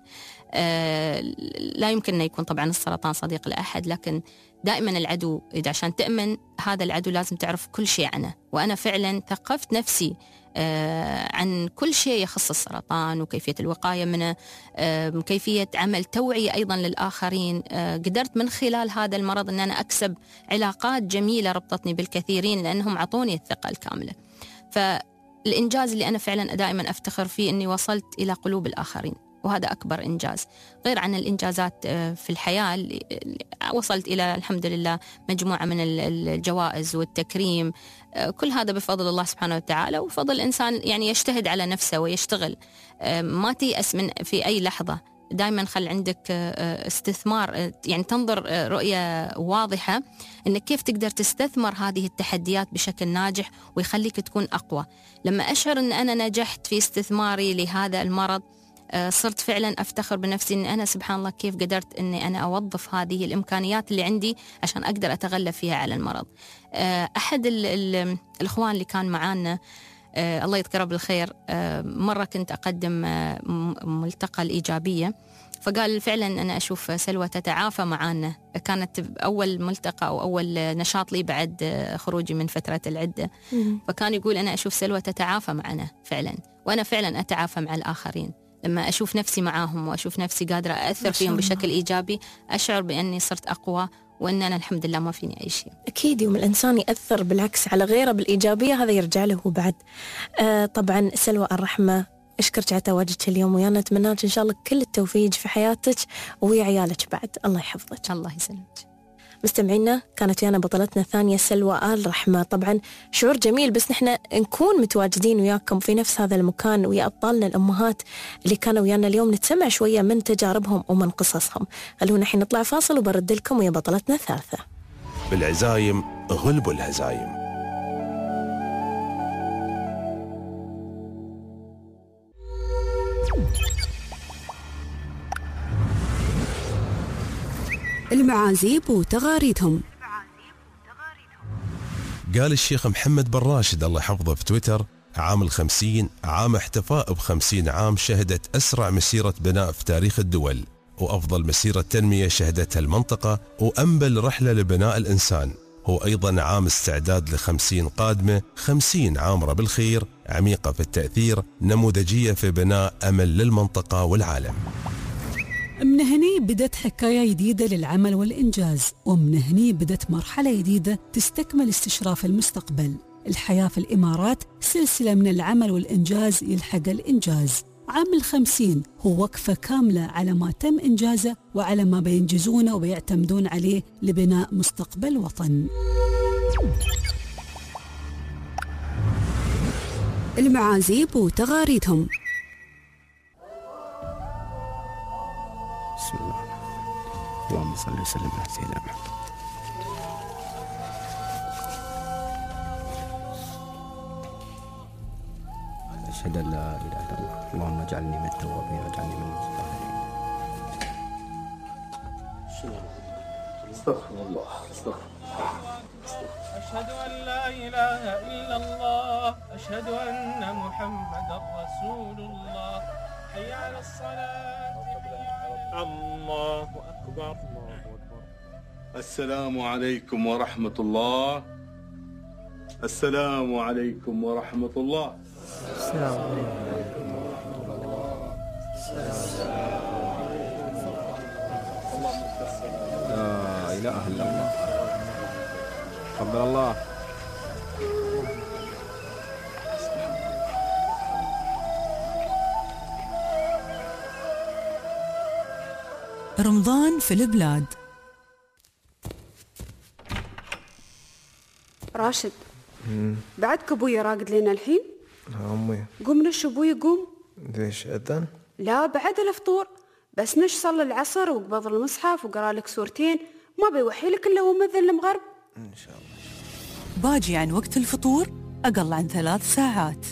لا يمكن أن يكون طبعا السرطان صديق لأحد، لكن دائما العدو إذا عشان تأمن هذا العدو لازم تعرف كل شيء عنه. وأنا فعلا ثقفت نفسي عن كل شيء يخص السرطان وكيفية الوقاية منه، كيفية عمل توعية أيضا للآخرين. قدرت من خلال هذا المرض أن أنا أكسب علاقات جميلة ربطتني بالكثيرين لأنهم عطوني الثقة الكاملة. فالإنجاز اللي أنا فعلا دائما أفتخر فيه أني وصلت إلى قلوب الآخرين، وهذا أكبر إنجاز غير عن الإنجازات في الحياة اللي وصلت إلى الحمد لله مجموعة من الجوائز والتكريم. كل هذا بفضل الله سبحانه وتعالى وفضل الإنسان يعني يجتهد على نفسه ويشتغل، ما تيأس من في أي لحظة. دائما خل عندك استثمار، يعني تنظر رؤية واضحة إنك كيف تقدر تستثمر هذه التحديات بشكل ناجح ويخليك تكون أقوى. لما أشعر أن أنا نجحت في استثماري لهذا المرض صرت فعلا أفتخر بنفسي أن أنا سبحان الله كيف قدرت أني أنا أوظف هذه الإمكانيات اللي عندي عشان أقدر أتغلب فيها على المرض. أحد ال ال الإخوان اللي كان معانا الله يذكره بالخير مرة كنت أقدم ملتقى الإيجابية، فقال فعلا أنا أشوف سلوى تتعافى معانا. كانت أول ملتقى أو أول نشاط لي بعد خروجي من فترة العدة، فكان يقول أنا أشوف سلوى تتعافى معنا فعلا، وأنا فعلا أتعافى مع الآخرين. لما أشوف نفسي معاهم وأشوف نفسي قادرة أأثر فيهم بشكل إيجابي أشعر بأني صرت أقوى وأن أنا الحمد لله ما فيني أي شيء.
أكيد يوم الإنسان يأثر بالعكس على غيره بالإيجابية هذا يرجع له بعد. آه طبعا سلوى الرحمة أشكرك على تواجدك اليوم ويانا، أتمنى لك إن شاء الله كل التوفيق في حياتك ويا عيالك بعد. الله يحفظك.
الله يسلمك.
مستمعينا كانت ويانا بطلتنا الثانية سلوى آل رحمة. طبعا شعور جميل بس نحن نكون متواجدين وياكم في نفس هذا المكان ويا أبطالنا الأمهات اللي كانوا ويانا اليوم نتسمع شوية من تجاربهم ومن قصصهم. خلونا الحين نطلع فاصل وبرد لكم ويا بطلتنا الثالثة.
بالعزايم غلبوا الهزايم.
المعازيب وتغاريدهم.
قال الشيخ محمد بن راشد الله يحفظه في تويتر: عام الخمسين عام احتفاء بخمسين عام شهدت أسرع مسيرة بناء في تاريخ الدول، وأفضل مسيرة تنمية شهدتها المنطقة، وأنبل رحلة لبناء الإنسان. هو أيضا عام استعداد لخمسين قادمة، خمسين عامرة بالخير، عميقة في التأثير، نموذجية في بناء أمل للمنطقة والعالم.
من هني بدت حكاية جديدة للعمل والإنجاز، ومن هني بدت مرحلة جديدة تستكمل استشراف المستقبل. الحياة في الإمارات سلسلة من العمل والإنجاز يلحق الإنجاز. عام الخمسين هو وقفة كاملة على ما تم إنجازه وعلى ما بينجزونه وبيعتمدون عليه لبناء مستقبل وطن.
المعازيب وتغاريدهم.
بسم الله اللهم صل وسلم على سيدنا محمد. أشهد أن لا إله إلا الله اللهم اجعلني من التوابين واجعلني من المتطهرين.
استغفر الله استغفر الله.
أشهد أن لا إله إلا الله أشهد أن محمدا رسول الله. حي على الصلاة الله أكبر الله أكبر.
السلام عليكم ورحمة الله. السلام عليكم ورحمة الله.
السلام عليكم ورحمة الله. لا إله إلا الله. تقبل الله.
رمضان في البلاد.
راشد بعدك ابوي راقد لنا الحين؟
لا أمي.
قوم نش ابوي قوم.
ليش أذن؟
لا بعد الفطور بس نش صلى العصر وقبض المصحف وقرا لك سورتين ما بيوحي لك الا هو مذن المغرب.
إن شاء الله.
باجي عن وقت الفطور أقل عن ثلاث ساعات.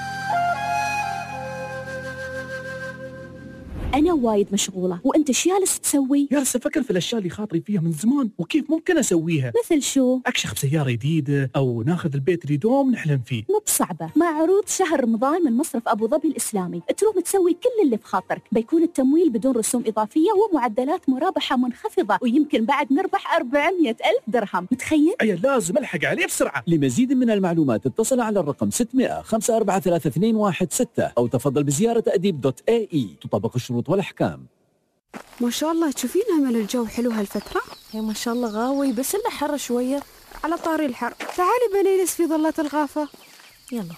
أنا وايد مشغولة وأنت شو جالس تسوي؟
جالس أفكر في الأشياء اللي خاطري فيها من زمان وكيف ممكن أسويها.
مثل شو؟
أكشخ بسيارة جديدة أو ناخذ البيت اللي دوم نحلم فيه.
مو بصعبة، مع عروض شهر رمضان من مصرف أبو ظبي الإسلامي تروح تسوي كل اللي بخاطرك. بيكون التمويل بدون رسوم إضافية ومعدلات مرابحة منخفضة ويمكن بعد نربح أربعمية ألف درهم. متخيل؟
أي لازم ألحق عليه بسرعة.
لمزيد من المعلومات اتصل على الرقم ستمائة خمسة أربعة ثلاثة اثنين واحد ستة أو تفضل بزيارة أديب دوت اي اي. تطبق الشروط والأحكام.
ما شاء الله تشوفين همل الجو حلو هالفترة؟
هي ما شاء الله غاوي بس إلا حر شوية.
على طاري الحر تعالي بنجلس في ظلة الغافة.
يلا.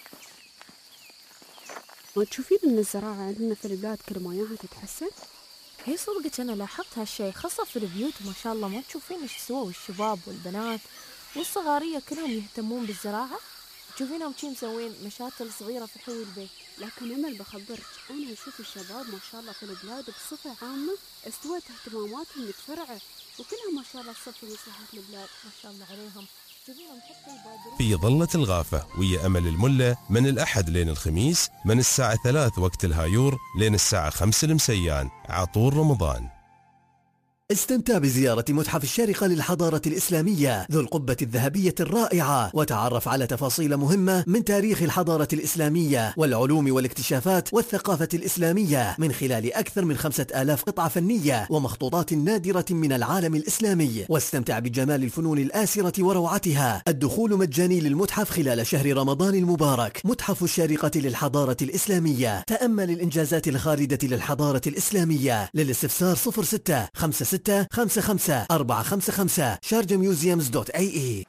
ما تشوفين ان الزراعة عندنا في البلاد كل ما ياها تتحسن؟
هي صدقك أنا لاحظت هالشيء خاصة في البيوت ما شاء الله. ما تشوفين إيش سووا الشباب والبنات والصغارية كلهم يهتمون بالزراعة. تشوفينهم شي مسوين مشاتل صغيرة في حي البيت.
لكن أمل بخبرك أنا أشوف الشباب ما شاء الله في البلاد بصفة عامة استوت اهتماماتهم متفرعة وكلها ما شاء الله تصفي مصلحة البلاد.
ما شاء الله عليهم. تشوفينهم حتى يبادرون.
في ظلة الغافة ويا أمل الملة من الأحد لين الخميس من الساعة ثلاث وقت الهايور لين الساعة خمس المسيان عطور رمضان.
استمتع بزيارة متحف الشارقة للحضارة الإسلامية ذو القبة الذهبية الرائعة وتعرف على تفاصيل مهمة من تاريخ الحضارة الإسلامية والعلوم والاكتشافات والثقافة الإسلامية من خلال أكثر من خمسة آلاف قطعة فنية ومخطوطات نادرة من العالم الإسلامي. واستمتع بجمال الفنون الآسرة وروعتها. الدخول مجاني للمتحف خلال شهر رمضان المبارك. متحف الشارقة للحضارة الإسلامية. تأمل الإنجازات الخالدة للحضارة الإسلامية. للاستفسار صفر ستة خمسة ستة خمسة خمسة أربعة خمسة خمسة شارجة ميوزيومز دوت اي اي.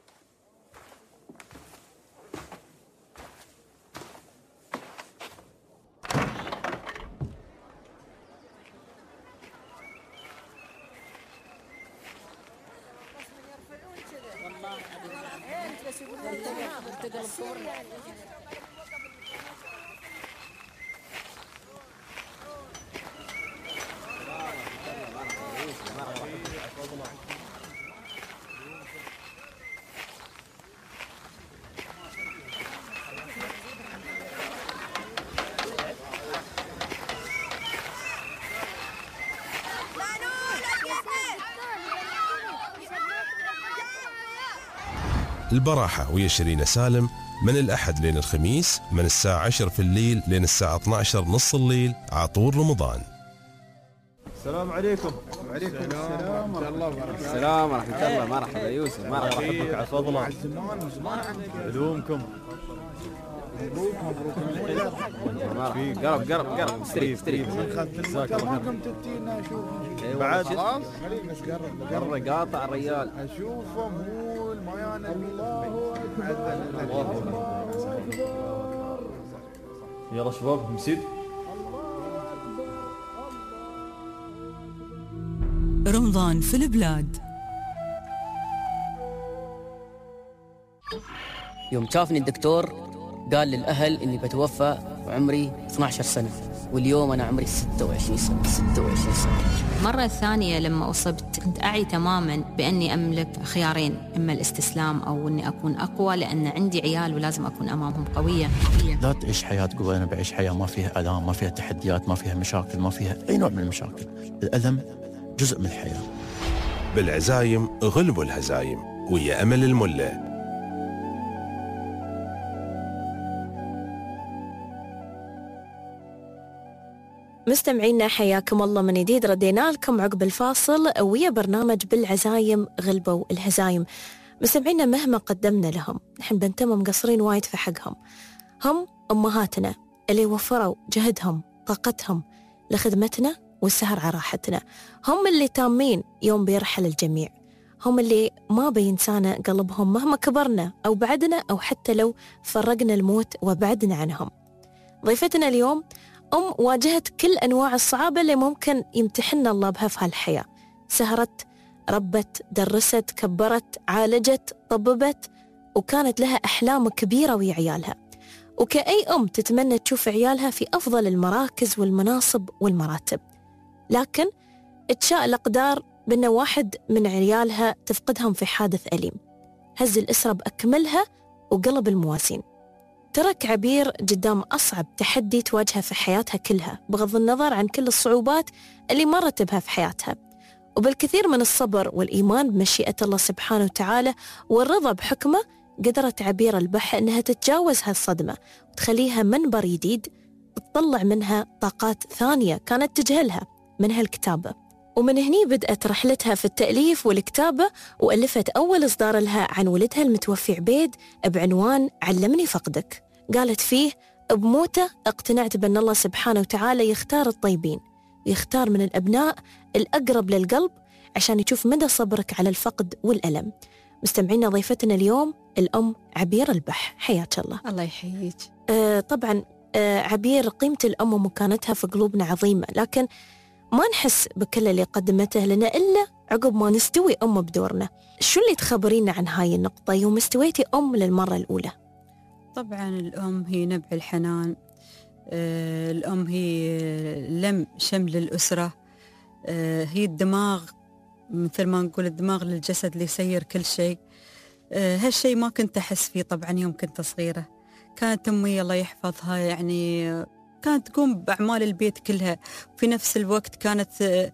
البراحة ويا شيرين سالم من الأحد لين الخميس من الساعة عشرة في الليل لين الساعة اثني عشر نص الليل عطور رمضان.
السلام عليكم.
وعليكم السلام ورحمة الله وبركاته. السلام ورحمة الله. مرحبا يوسف. مرحبا.
أحبك على فضلك. علومكم.
قرب قرب قرب استري استري بعد قرب قاطع الرجال
اشوفه مو الميانه الله
يلا شباب مسيد.
رمضان في البلاد.
يوم شافني الدكتور قال للأهل إني بتوفى وعمري اثني عشر سنة، واليوم أنا عمري ستة وعشرين سنة. ستة وعشرين سنة.
المرة الثانية لما أصبت كنت أعي تماماً بأني أملك خيارين، إما الاستسلام أو أني أكون أقوى، لأن عندي عيال ولازم أكون أمامهم قوية.
لا تعيش حياة قوة. أنا بعيش حياة ما فيها آلام، ما فيها تحديات، ما فيها مشاكل، ما فيها أي نوع من المشاكل. الألم جزء من الحياة.
بالعزايم غلبوا الهزايم ويا أمل الملة.
مستمعينا حياكم الله من جديد، ردينا لكم عقب الفاصل ويا برنامج بالعزايم غلبوا الهزايم. مستمعينا مهما قدمنا لهم نحن بنتم مقصرين وايد في حقهم. هم أمهاتنا اللي وفروا جهدهم طاقتهم لخدمتنا والسهر على راحتنا، هم اللي تامين يوم بيرحل الجميع، هم اللي ما بينسانا قلبهم مهما كبرنا أو بعدنا أو حتى لو فرقنا الموت وبعدنا عنهم. ضيفتنا اليوم أم واجهت كل أنواع الصعاب اللي ممكن يمتحننا الله بها في هالحياة. سهرت، ربت، درست، كبرت، عالجت، طببت، وكانت لها أحلام كبيرة ويا عيالها، وكأي أم تتمنى تشوف عيالها في أفضل المراكز والمناصب والمراتب. لكن تشاء الأقدار بأن واحد من عيالها تفقدهم في حادث أليم هز الأسرة بأكملها وقلب الموازين. ترك عبير قدام أصعب تحدي تواجهها في حياتها كلها، بغض النظر عن كل الصعوبات اللي مرت بها في حياتها، وبالكثير من الصبر والإيمان بمشيئة الله سبحانه وتعالى والرضا بحكمه، قدرت عبير البح أنها تتجاوز هالصدمة وتخليها منبر جديد تطلع منها طاقات ثانية كانت تجهلها، منها الكتابة. ومن هني بدأت رحلتها في التأليف والكتابة، وألفت أول إصدار لها عن ولدها المتوفي عبيد بعنوان علمني فقدك. قالت فيه بموته اقتنعت بأن الله سبحانه وتعالى يختار الطيبين، يختار من الأبناء الأقرب للقلب عشان يشوف مدى صبرك على الفقد والألم. مستمعينا ضيفتنا اليوم الأم عبير البح، حياك الله.
الله يحييك.
آه طبعا آه عبير قيمة الأم ومكانتها في قلوبنا عظيمة، لكن ما نحس بكل اللي قدمته لنا إلا عقب ما نستوي أم بدورنا. شو اللي تخبرينا عن هاي النقطة يوم استويتي أم للمرة الأولى؟
طبعا الأم هي نبع الحنان، آه الأم هي لم شمل الأسرة، آه هي الدماغ، مثل ما نقول الدماغ للجسد اللي يسير كل شيء. آه هالشيء ما كنت أحس فيه طبعا يوم كنت صغيرة. كانت أمي الله يحفظها يعني كانت تقوم بأعمال البيت كلها، في نفس الوقت كانت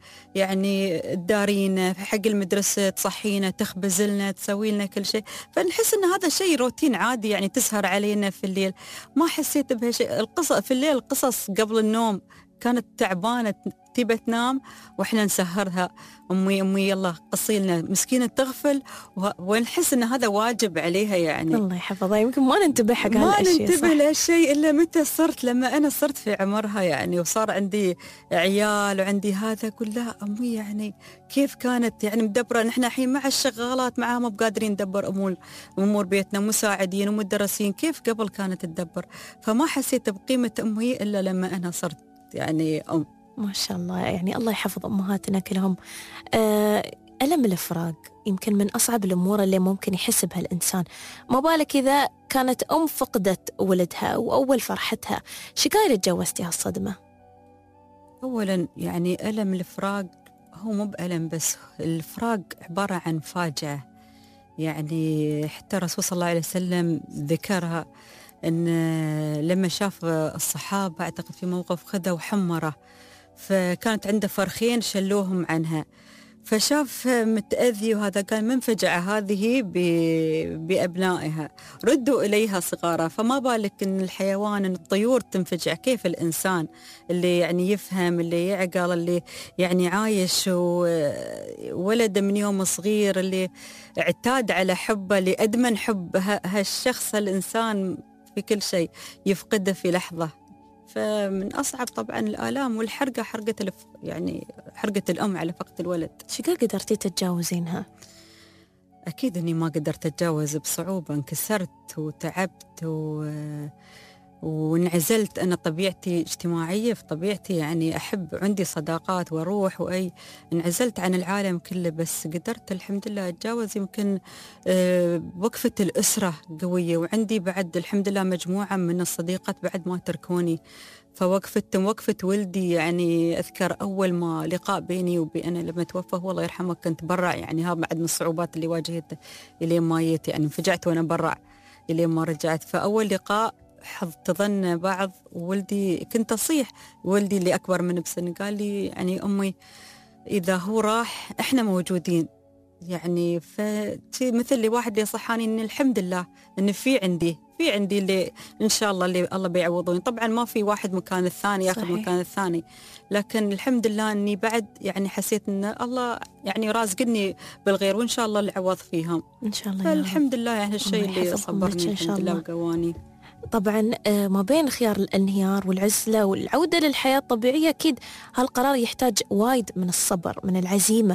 يعني تدارينا في حق المدرسة، تصحينا، تخبز لنا، تسوي لنا كل شيء. فنحس إن هذا شيء روتين عادي، يعني تسهر علينا في الليل. ما حسيت بهالشيء. القصص في الليل القصص قبل النوم، كانت تعبانة تبى تنام وإحنا نسهرها، أمي أمي يلا قصي لنا، مسكينة تغفل، ونحس إن هذا واجب عليها يعني.
الله يحفظها. يمكن ما ننتبه حق
هالأشياء، ما ننتبه لهالشيء إلا متى صرت، لما أنا صرت في عمرها يعني، وصار عندي عيال وعندي هذا كلها. أمي يعني كيف كانت يعني مدبرة. نحن الحين مع الشغالات معها ما بقادرين ندبر أمور أمور بيتنا، مساعدين ومدرسين، كيف قبل كانت تدبر. فما حسيت بقيمة أمي إلا لما أنا صرت يعني أم.
ما شاء الله، يعني الله يحفظ أمهاتنا كلهم. أه ألم الفراق يمكن من أصعب الأمور اللي ممكن يحس بها الإنسان، ما بالك إذا كانت أم فقدت ولدها وأول فرحتها. شكاية تجاوزتي هالصدمة؟
أولا يعني ألم الفراق هو مو بألم بس، الفراق عبارة عن فاجعة. يعني حتى الرسول صلى الله عليه وسلم ذكرها، أن لما شاف الصحابة أعتقد في موقف خذوا حمرة، فكانت عنده فرخين شلوهم عنها، فشاف متأذي وهذا قال من فجع هذه بأبنائها ردوا إليها صغارها. فما بالك إن الحيوان، إن الطيور تنفجع، كيف الإنسان اللي يعني يفهم، اللي يعقل، اللي يعني عايش وولد من يوم صغير، اللي اعتاد على حبه، اللي أدمن حب هالشخص الإنسان في كل شيء، يفقده في لحظة. فمن أصعب طبعا الآلام والحرقة حرقة الف يعني حرقة الأم على فقد الولد.
شو قدرتي تتجاوزينها؟
أكيد أني ما قدرت أتجاوز، بصعوبة انكسرت وتعبت و... وانعزلت. أنا طبيعتي اجتماعية، في طبيعتي يعني أحب عندي صداقات وأروح وأي، انعزلت عن العالم كله، بس قدرت الحمد لله أتجاوز. يمكن أه وقفة الأسرة قوية، وعندي بعد الحمد لله مجموعة من الصديقات بعد ما تركوني، فوقفتهم وقفة ولدي. يعني أذكر أول ما لقاء بيني وبأنا لما توفى هو الله يرحمه كنت برع، يعني ها بعد من الصعوبات اللي واجهته إلين ما جيت، يعني انفجعت وأنا برع إلين ما رجعت. فأول لقاء حضن بعض ولدي، كنت أصيح ولدي اللي أكبر من بسن، قال لي يعني أمي إذا هو راح إحنا موجودين. يعني فمثل اللي واحد اللي صحاني إن الحمد لله إن في عندي في عندي اللي إن شاء الله اللي الله بيعوضوني. طبعا ما في واحد مكان الثاني ياخذ مكان الثاني، لكن الحمد لله إني بعد يعني حسيت إن الله يعني رازقني بالغير، وإن شاء الله العوض فيهم
إن شاء الله.
فالحمد لله يعني الشيء اللي صبرني الحمد لله وقواني.
طبعا ما بين خيار الانهيار والعزلة والعودة للحياة الطبيعية أكيد هالقرار يحتاج وايد من الصبر، من العزيمة.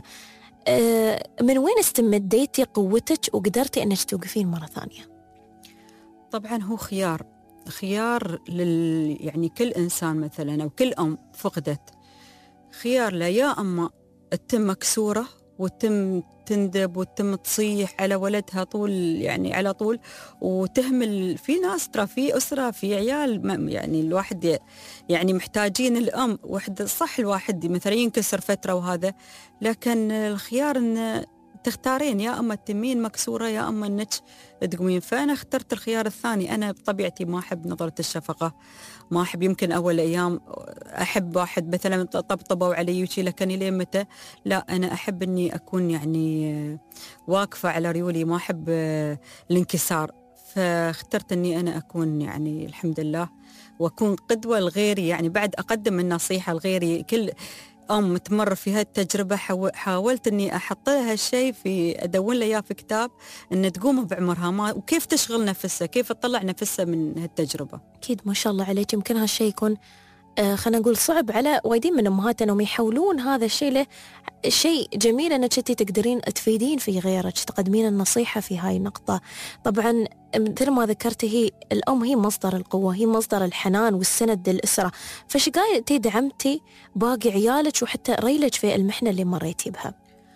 من وين استمديتي قوتك وقدرتي أنك توقفين مرة ثانية؟
طبعا هو خيار خيار لل يعني كل إنسان مثلا أو كل أم فقدت، خيار لا يا أما تتم مكسورة وتم تندب وتم تصيح على ولدها طول يعني على طول وتهمل. في ناس ترى في أسرة في عيال يعني الواحد يعني محتاجين الأم وحده، صح الواحد مثلا ينكسر فترة وهذا، لكن الخيار إن تختارين يا أما تتمين مكسورة يا أما إنك تقومين. فأنا اخترت الخيار الثاني. أنا بطبيعتي ما أحب نظرة الشفقة، ما أحب. يمكن أول أيام أحب واحد مثلا طبطبوا علي وشي، لكن لين متى لا، أنا أحب إني أكون يعني واقفة على ريولي، ما أحب الانكسار. فاخترت إني أنا أكون يعني الحمد لله وأكون قدوة لغيري، يعني بعد أقدم النصيحة لغيري. كل أم تمر في هالتجربة حاولت أني أحط لها الشيء في أدون لها في كتاب أن تقوم بعمرها ما وكيف تشغل نفسها، كيف تطلع نفسها من هالتجربة.
أكيد ما شاء الله عليك. يمكن هالشيء يكون آه خلينا نقول صعب على وايدين من أمهاتنا وهم يحولون هذا الشيء له شيء جميل أنك أنت تقدرين تفيدين في غيرك، تقدمين النصيحة في هاي النقطة. طبعا مثل ما ذكرتي هي الأم هي مصدر القوة، هي مصدر الحنان والسند للأسرة. فش قاعدة دعمتي باقي عيالك وحتى ريلك في المحنة اللي مريتي بها؟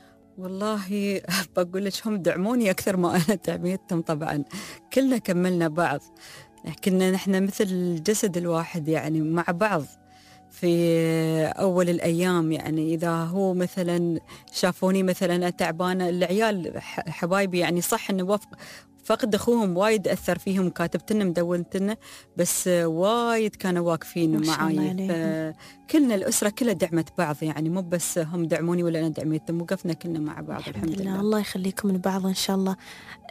والله بقول لك هم دعموني أكثر ما أنا دعميتهم. طبعا كلنا كملنا بعض، كنا نحن مثل الجسد الواحد يعني مع بعض في أول الأيام. يعني إذا هو مثلا شافوني مثلا تعبانة، العيال حبايبي يعني صح إنه وفق فقد أخوهم وايد أثر فيهم، كاتبتنا مدونتنا، بس وايد كانوا واقفين معاي. فكلنا الأسرة كلها دعمت بعض، يعني مو بس هم دعموني ولا أنا دعمتهم، وقفنا كلنا مع بعض الحمد, الحمد لله.
الله يخليكم لبعض إن شاء الله.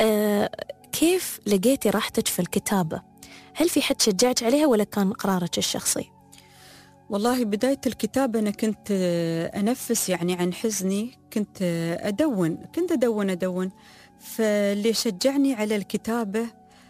أه كيف لقيتي راحتك في الكتابة؟ هل في حد شجعت عليها ولا كان قرارك الشخصي؟
والله بداية الكتابة أنا كنت أنفس يعني عن حزني، كنت أدون كنت أدون أدون فاللي شجعني على الكتابة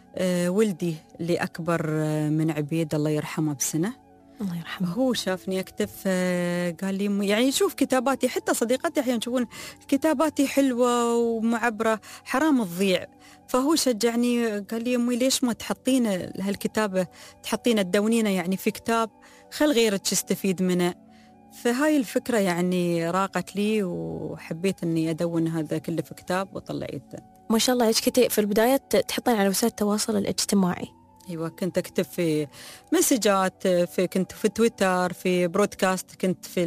آه ولدي اللي أكبر من عبيد الله يرحمه بسنة.
الله يرحمه.
هو شافني أكتب آه قال لي يعني يشوف كتاباتي، حتى صديقاتي أحيانا يشوفون كتاباتي حلوة ومعبرة حرام تضيع، فهو شجعني قال لي أمي ليش ما تحطين هالكتابة تحطين تدونينه يعني في كتاب، خل غيرك يستفيد منه. فهاي الفكرة يعني راقت لي وحبيت أني أدون هذا كله في كتاب وطلعيته.
ما شاء الله عليك. كنت في البداية تحطين على وسائل التواصل الاجتماعي؟
أيوة كنت أكتب في مسجات، في كنت في تويتر، في برودكاست، كنت في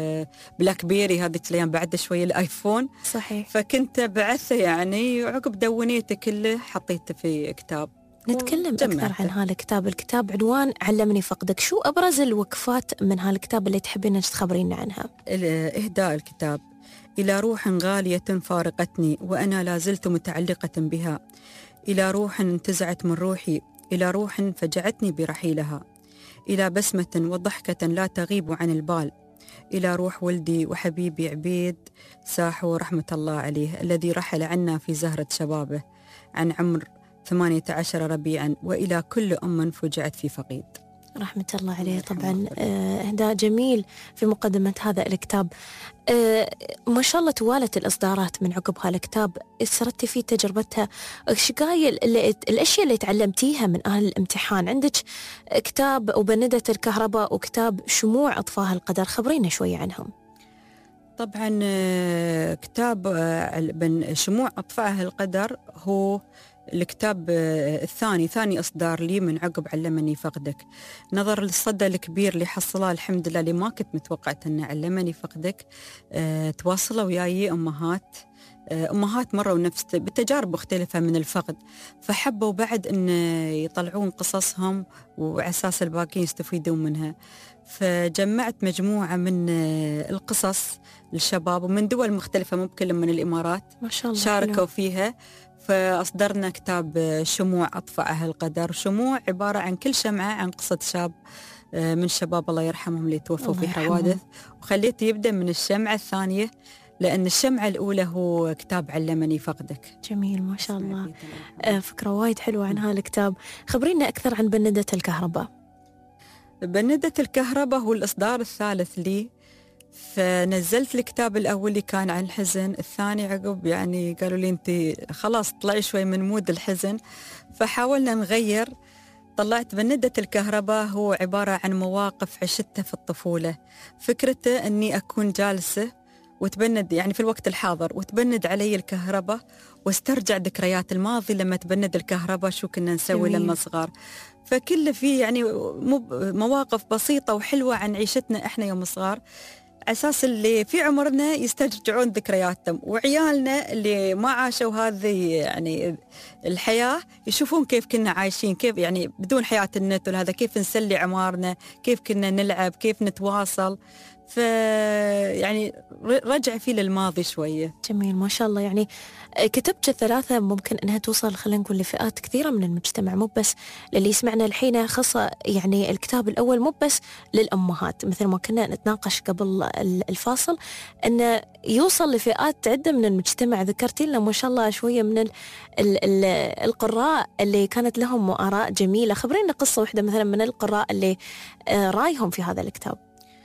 البلاك بيري هذه الأيام بعد شوي الآيفون.
صحيح.
فكنت بعثه يعني عقب دونيته كله حطيته في كتاب.
نتكلم أكثر عن هذا الكتاب. الكتاب عنوان علمني فقدك. شو أبرز الوقفات من هذا الكتاب اللي تحبين أن تخبرين عنها؟
إهداء الكتاب إلى روح غالية فارقتني وأنا لازلت متعلقة بها، إلى روح انتزعت من روحي، إلى روح فجعتني برحيلها، إلى بسمة وضحكة لا تغيب عن البال، إلى روح ولدي وحبيبي عبيد ساحو رحمة الله عليه الذي رحل عنا في زهرة شبابه، عن عمر ثمانية عشر ربيعا وإلى كل أم فجعت في فقيد.
رحمة الله عليه. طبعا إهداء جميل في مقدمة هذا الكتاب. آه ما شاء الله توالت الإصدارات من عقب هالكتاب، سردتي في تجربتها، شقاي الأشياء اللي تعلمتيها من أهل الامتحان. عندك كتاب وبندة الكهرباء وكتاب شموع أطفاء القدر، خبرينا شوية عنهم.
طبعا كتاب شموع أطفاء القدر هو الكتاب الثاني ثاني إصدار لي من عقب علمني فقدك. نظر للصدى الكبير اللي حصلها الحمد لله، اللي ما كنت متوقعت أن علمني فقدك. أه تواصلوا وياي أمهات أه أمهات مروا نفس بتجارب مختلفة من الفقد، فحبوا بعد أن يطلعون قصصهم وعلى أساس الباقين يستفيدون منها. فجمعت مجموعة من القصص للشباب ومن دول مختلفة، مو بكل من الإمارات
ما شاء الله
شاركوا
حلو.
فيها. فأصدرنا كتاب شموع أطفاء أهل القدر. شموع عبارة عن كل شمعة عن قصة شاب من الشباب الله يرحمهم اللي توفوا في حوادث، وخليته يبدأ من الشمعة الثانية لأن الشمعة الأولى هو كتاب علمني فقدك.
جميل ما شاء الله. فكرة وايد حلوة عن هالكتاب. خبرينا أكثر عن بندة الكهرباء.
بندة الكهرباء هو الإصدار الثالث لي. فنزلت الكتاب الأول اللي كان عن الحزن، الثاني عقب يعني قالوا لي أنت خلاص طلعي شوي من مود الحزن، فحاولنا نغير. طلعت بندة الكهرباء هو عبارة عن مواقف عشتها في الطفولة. فكرته أني أكون جالسة وتبند يعني في الوقت الحاضر وتبند علي الكهرباء واسترجع ذكريات الماضي لما تبند الكهرباء شو كنا نسوي لما صغار. فكله فيه يعني مواقف بسيطة وحلوة عن عيشتنا إحنا يوم صغار، أساس اللي في عمرنا يسترجعون ذكرياتهم، وعيالنا اللي ما عاشوا هذه يعني الحياة يشوفون كيف كنا عايشين، كيف يعني بدون حياة النت وهذا، كيف نسلي عمارنا، كيف كنا نلعب، كيف نتواصل. ف يعني رجع فيه للماضي شوية.
جميل ما شاء الله. يعني كتبت الثلاثة ممكن أنها توصل خلينا نقول لفئات كثيرة من المجتمع، مو بس للي يسمعنا الحين، خاصة يعني الكتاب الأول مو بس للأمهات مثل ما كنا نتناقش قبل الفاصل، أنه يوصل لفئات عدة من المجتمع. ذكرتي لنا ما شاء الله شوية من ال ال ال القراء اللي كانت لهم آراء جميلة. خبرينا قصة واحدة مثلا من القراء اللي رايهم في هذا الكتاب.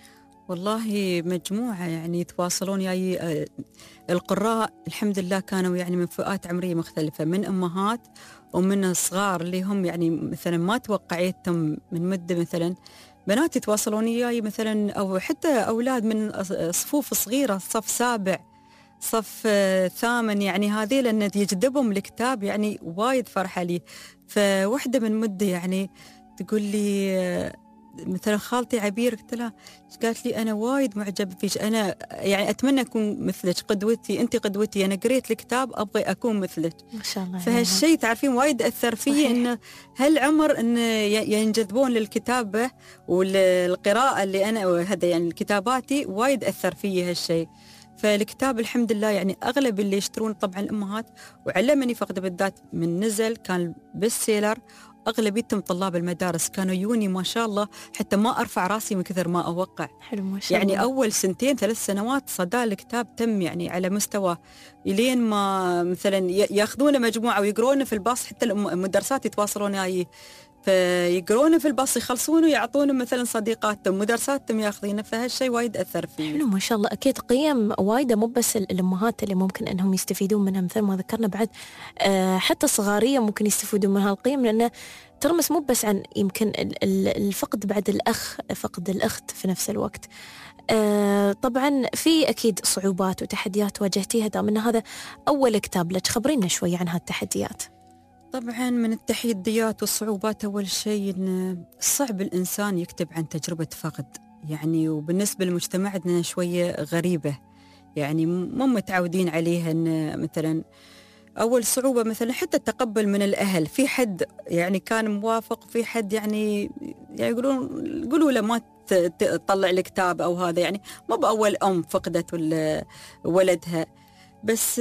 والله مجموعة يعني يتواصلون يعني القراء الحمد لله كانوا يعني من فئات عمرية مختلفة، من أمهات ومن الصغار اللي هم يعني مثلا ما توقعيتهم من مدة، مثلا بنات يتواصلون وياي مثلا، أو حتى أولاد من صفوف صغيرة صف سابع صف ثامن، يعني هذه لأن يجذبهم الكتاب يعني وايد فرحة لي. فوحدة من مدة يعني تقول لي مثلا خالتي عبير، قلت لها قالت لي أنا وايد معجبة فيك، أنا يعني أتمنى أكون مثلك، قدوتي أنت قدوتي، أنا قريت الكتاب أبغى أكون مثلك
ما شاء الله.
فهالشيء تعرفين وايد أثر فيه، إنه هالعمر إنه ينجذبون للكتابة والقراءة اللي أنا هذا يعني الكتاباتي وايد أثر فيه هالشيء. فالكتاب الحمد لله يعني أغلب اللي يشترون طبعا الأمهات، وعلمني فقد بالذات من نزل كان بس سيلر، أغلبيتهم طلاب المدارس كانوا يوني ما شاء الله حتى ما أرفع راسي من كثر ما أوقع.
حلو ما شاء
يعني
الله.
أول سنتين ثلاث سنوات صدى الكتاب تم يعني على مستوى، إلين ما مثلا ياخذونه مجموعة ويقرونه في الباص، حتى المدرسات يتواصلون وياي فيقرونه في الباص يخلصونه ويعطونه مثلا صديقاتهم مدرساتهم ياخذينه، فهالشيء وايد أثر فيه.
حلو ما شاء الله. أكيد قيم وايدة مو بس الأمهات اللي ممكن أنهم يستفيدون منها مثل ما ذكرنا، بعد أه حتى الصغارية ممكن يستفيدون من هالقيم، لأنه ترمس مو بس عن يمكن الفقد، بعد الأخ فقد الأخت في نفس الوقت. أه طبعا في أكيد صعوبات وتحديات واجهتيها دام أن هذا أول كتاب لك، خبرينا شوي عن هالتحديات.
طبعا من التحديات والصعوبات أول شيء إن صعب الإنسان يكتب عن تجربة فقد يعني، وبالنسبة للمجتمع عندنا شوية غريبة يعني مو متعودين عليها. إن مثلا أول صعوبة مثلا حتى التقبل من الأهل، في حد يعني كان موافق، في حد يعني يعني يقولون يقولوا له ما تطلع الكتاب أو هذا، يعني ما بأول أم فقدت ولدها، بس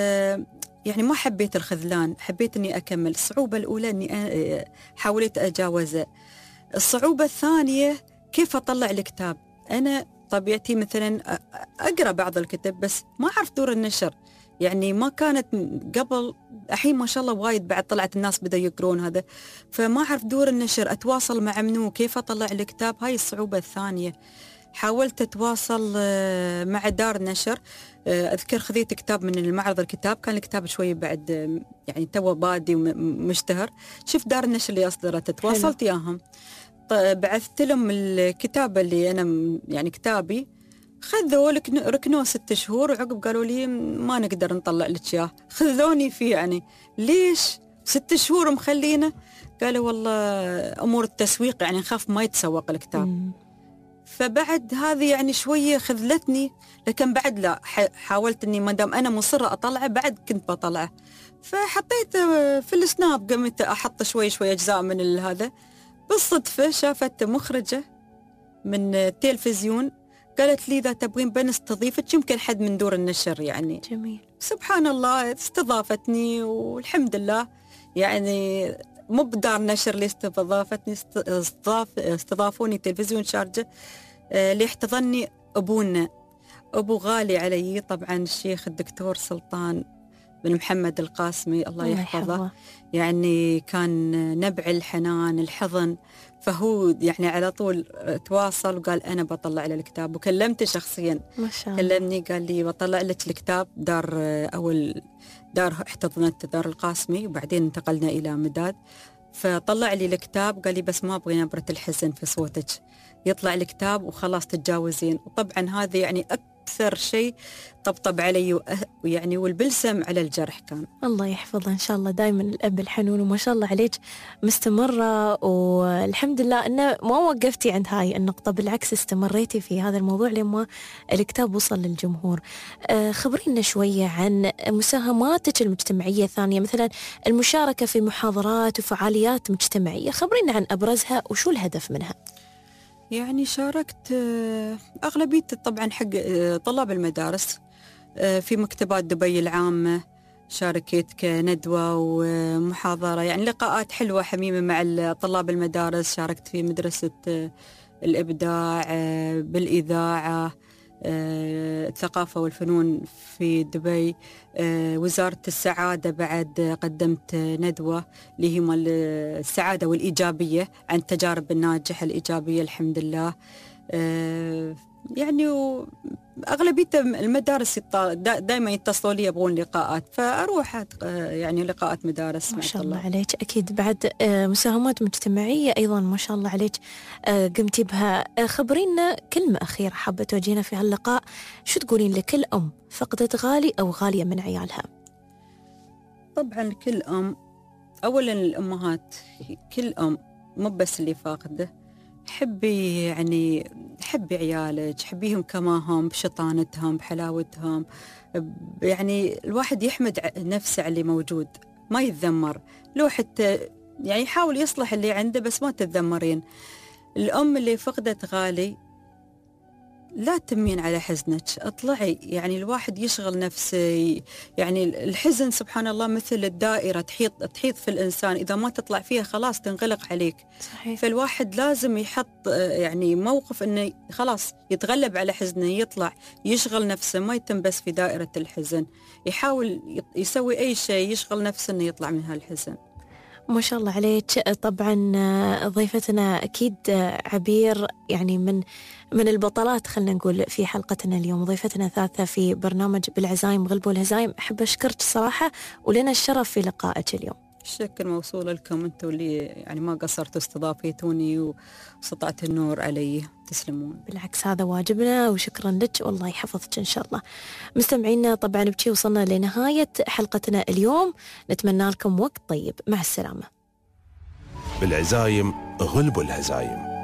يعني ما حبيت الخذلان، حبيت أني أكمل. الصعوبة الأولى أني حاولت أجاوزها. الصعوبة الثانية كيف أطلع الكتاب. أنا طبيعتي مثلا أقرأ بعض الكتب بس ما أعرف دور النشر، يعني ما كانت قبل. الحين ما شاء الله وايد بعد طلعت الناس بدأوا يقرون هذا، فما أعرف دور النشر أتواصل مع منو، كيف أطلع الكتاب، هاي الصعوبة الثانية. حاولت أتواصل مع دار نشر، أذكر خذيت كتاب من المعرض الكتاب، كان الكتاب شوي بعد يعني تو بادي ومشتهر، شفت دار النشر اللي أصدرت تواصلت ياهم، بعثت لهم الكتاب اللي أنا يعني كتابي، خذوا ركنوه ست شهور وعقب قالوا لي ما نقدر نطلع لك إياه. خذوني فيه يعني ليش ست شهور مخلينا؟ قالوا والله أمور التسويق يعني نخاف ما يتسوق الكتاب. م. فبعد هذه يعني شوية خذلتني، لكن بعد لا، حاولت أني ما دام أنا مصرة أطلعه بعد كنت بطلعه. فحطيت في السناب، قمت أحط شوي شوي أجزاء من هذا. بالصدفة شافت مخرجة من التلفزيون قالت لي إذا تبغين بنستضيفك يمكن حد من دور النشر يعني.
جميل.
سبحان الله استضافتني والحمد لله، يعني مو بدار نشر اللي استضافتني، استضاف استضافوني تلفزيون شارجة اللي احتضني أبونا، أبو غالي علي طبعا الشيخ الدكتور سلطان بن محمد القاسمي الله يحفظه، يعني كان نبع الحنان الحضن، فهو يعني على طول تواصل وقال أنا بطلع على الكتاب، وكلمته شخصيا
ما شاء الله.
كلمني قال لي بطلع لك الكتاب، دار أول دار احتضنت دار القاسمي وبعدين انتقلنا إلى مداد، فطلع لي الكتاب قال لي بس ما أبغي نبرة الحزن في صوتك، يطلع الكتاب وخلاص تتجاوزين. وطبعا هذا يعني أكثر شيء طبطب علي ويعني والبلسم على الجرح كان.
الله يحفظه إن شاء الله دائما الأب الحنون، وما شاء الله عليك مستمرة، والحمد لله أنه ما وقفتي عند هاي النقطة، بالعكس استمريتي في هذا الموضوع لما الكتاب وصل للجمهور. خبرينا شوية عن مساهماتك المجتمعية ثانية، مثلا المشاركة في محاضرات وفعاليات مجتمعية، خبرينا عن أبرزها وشو الهدف منها.
يعني شاركت أغلبية طبعا حق طلاب المدارس في مكتبات دبي العامة، شاركت كندوة ومحاضرة، يعني لقاءات حلوة حميمة مع طلاب المدارس. شاركت في مدرسة الإبداع بالإذاعة، الثقافة والفنون في دبي، وزارة السعادة بعد قدمت ندوة اللي هم السعادة والإيجابية عن التجارب الناجحة الإيجابية الحمد لله. يعني أغلبية المدارس دائما يتصلوا لي يبغون لقاءات، فأروح يعني لقاءات مدارس.
ما شاء الله عليك، أكيد بعد مساهمات مجتمعية أيضا ما شاء الله عليك قمتي بها. خبرينا كلمة أخيرة حابة توجينا في هاللقاء، شو تقولين لكل أم فقدت غالي أو غالية من عيالها؟
طبعا كل أم، أولا الأمهات، كل أم مو بس اللي فاقده، حبي يعني حبي عيالك، حبيهم كما هم، بشطانتهم بحلاوتهم، يعني الواحد يحمد نفسه على اللي موجود، ما يتذمر، لو حتى يعني يحاول يصلح اللي عنده بس ما تتذمرين. الأم اللي فقدت غالي لا تمين على حزنك، اطلعي، يعني الواحد يشغل نفسه، يعني الحزن سبحان الله مثل الدائرة تحيط تحيط في الإنسان، إذا ما تطلع فيها خلاص تنغلق عليك.
صحيح.
فالواحد لازم يحط يعني موقف إنه خلاص يتغلب على حزنه، يطلع يشغل نفسه، ما يتم بس في دائرة الحزن، يحاول يسوي أي شيء يشغل نفسه إنه يطلع من هالحزن.
ما شاء الله عليك. طبعا ضيفتنا أكيد عبير يعني من من البطلات خلنا نقول في حلقتنا اليوم، ضيفتنا ثالثة في برنامج بالعزايم غلبوا الهزايم. أحب أشكرك صراحة ولنا الشرف في لقائك اليوم.
الشكر موصول لكم انتم اللي يعني ما قصرتوا استضافتوني وسطعت النور علي، تسلمون.
بالعكس هذا واجبنا وشكرا لك والله يحفظك إن شاء الله. مستمعينا طبعا بشي وصلنا لنهاية حلقتنا اليوم، نتمنى لكم وقت طيب، مع السلامة.
بالعزايم غلبوا الهزايم.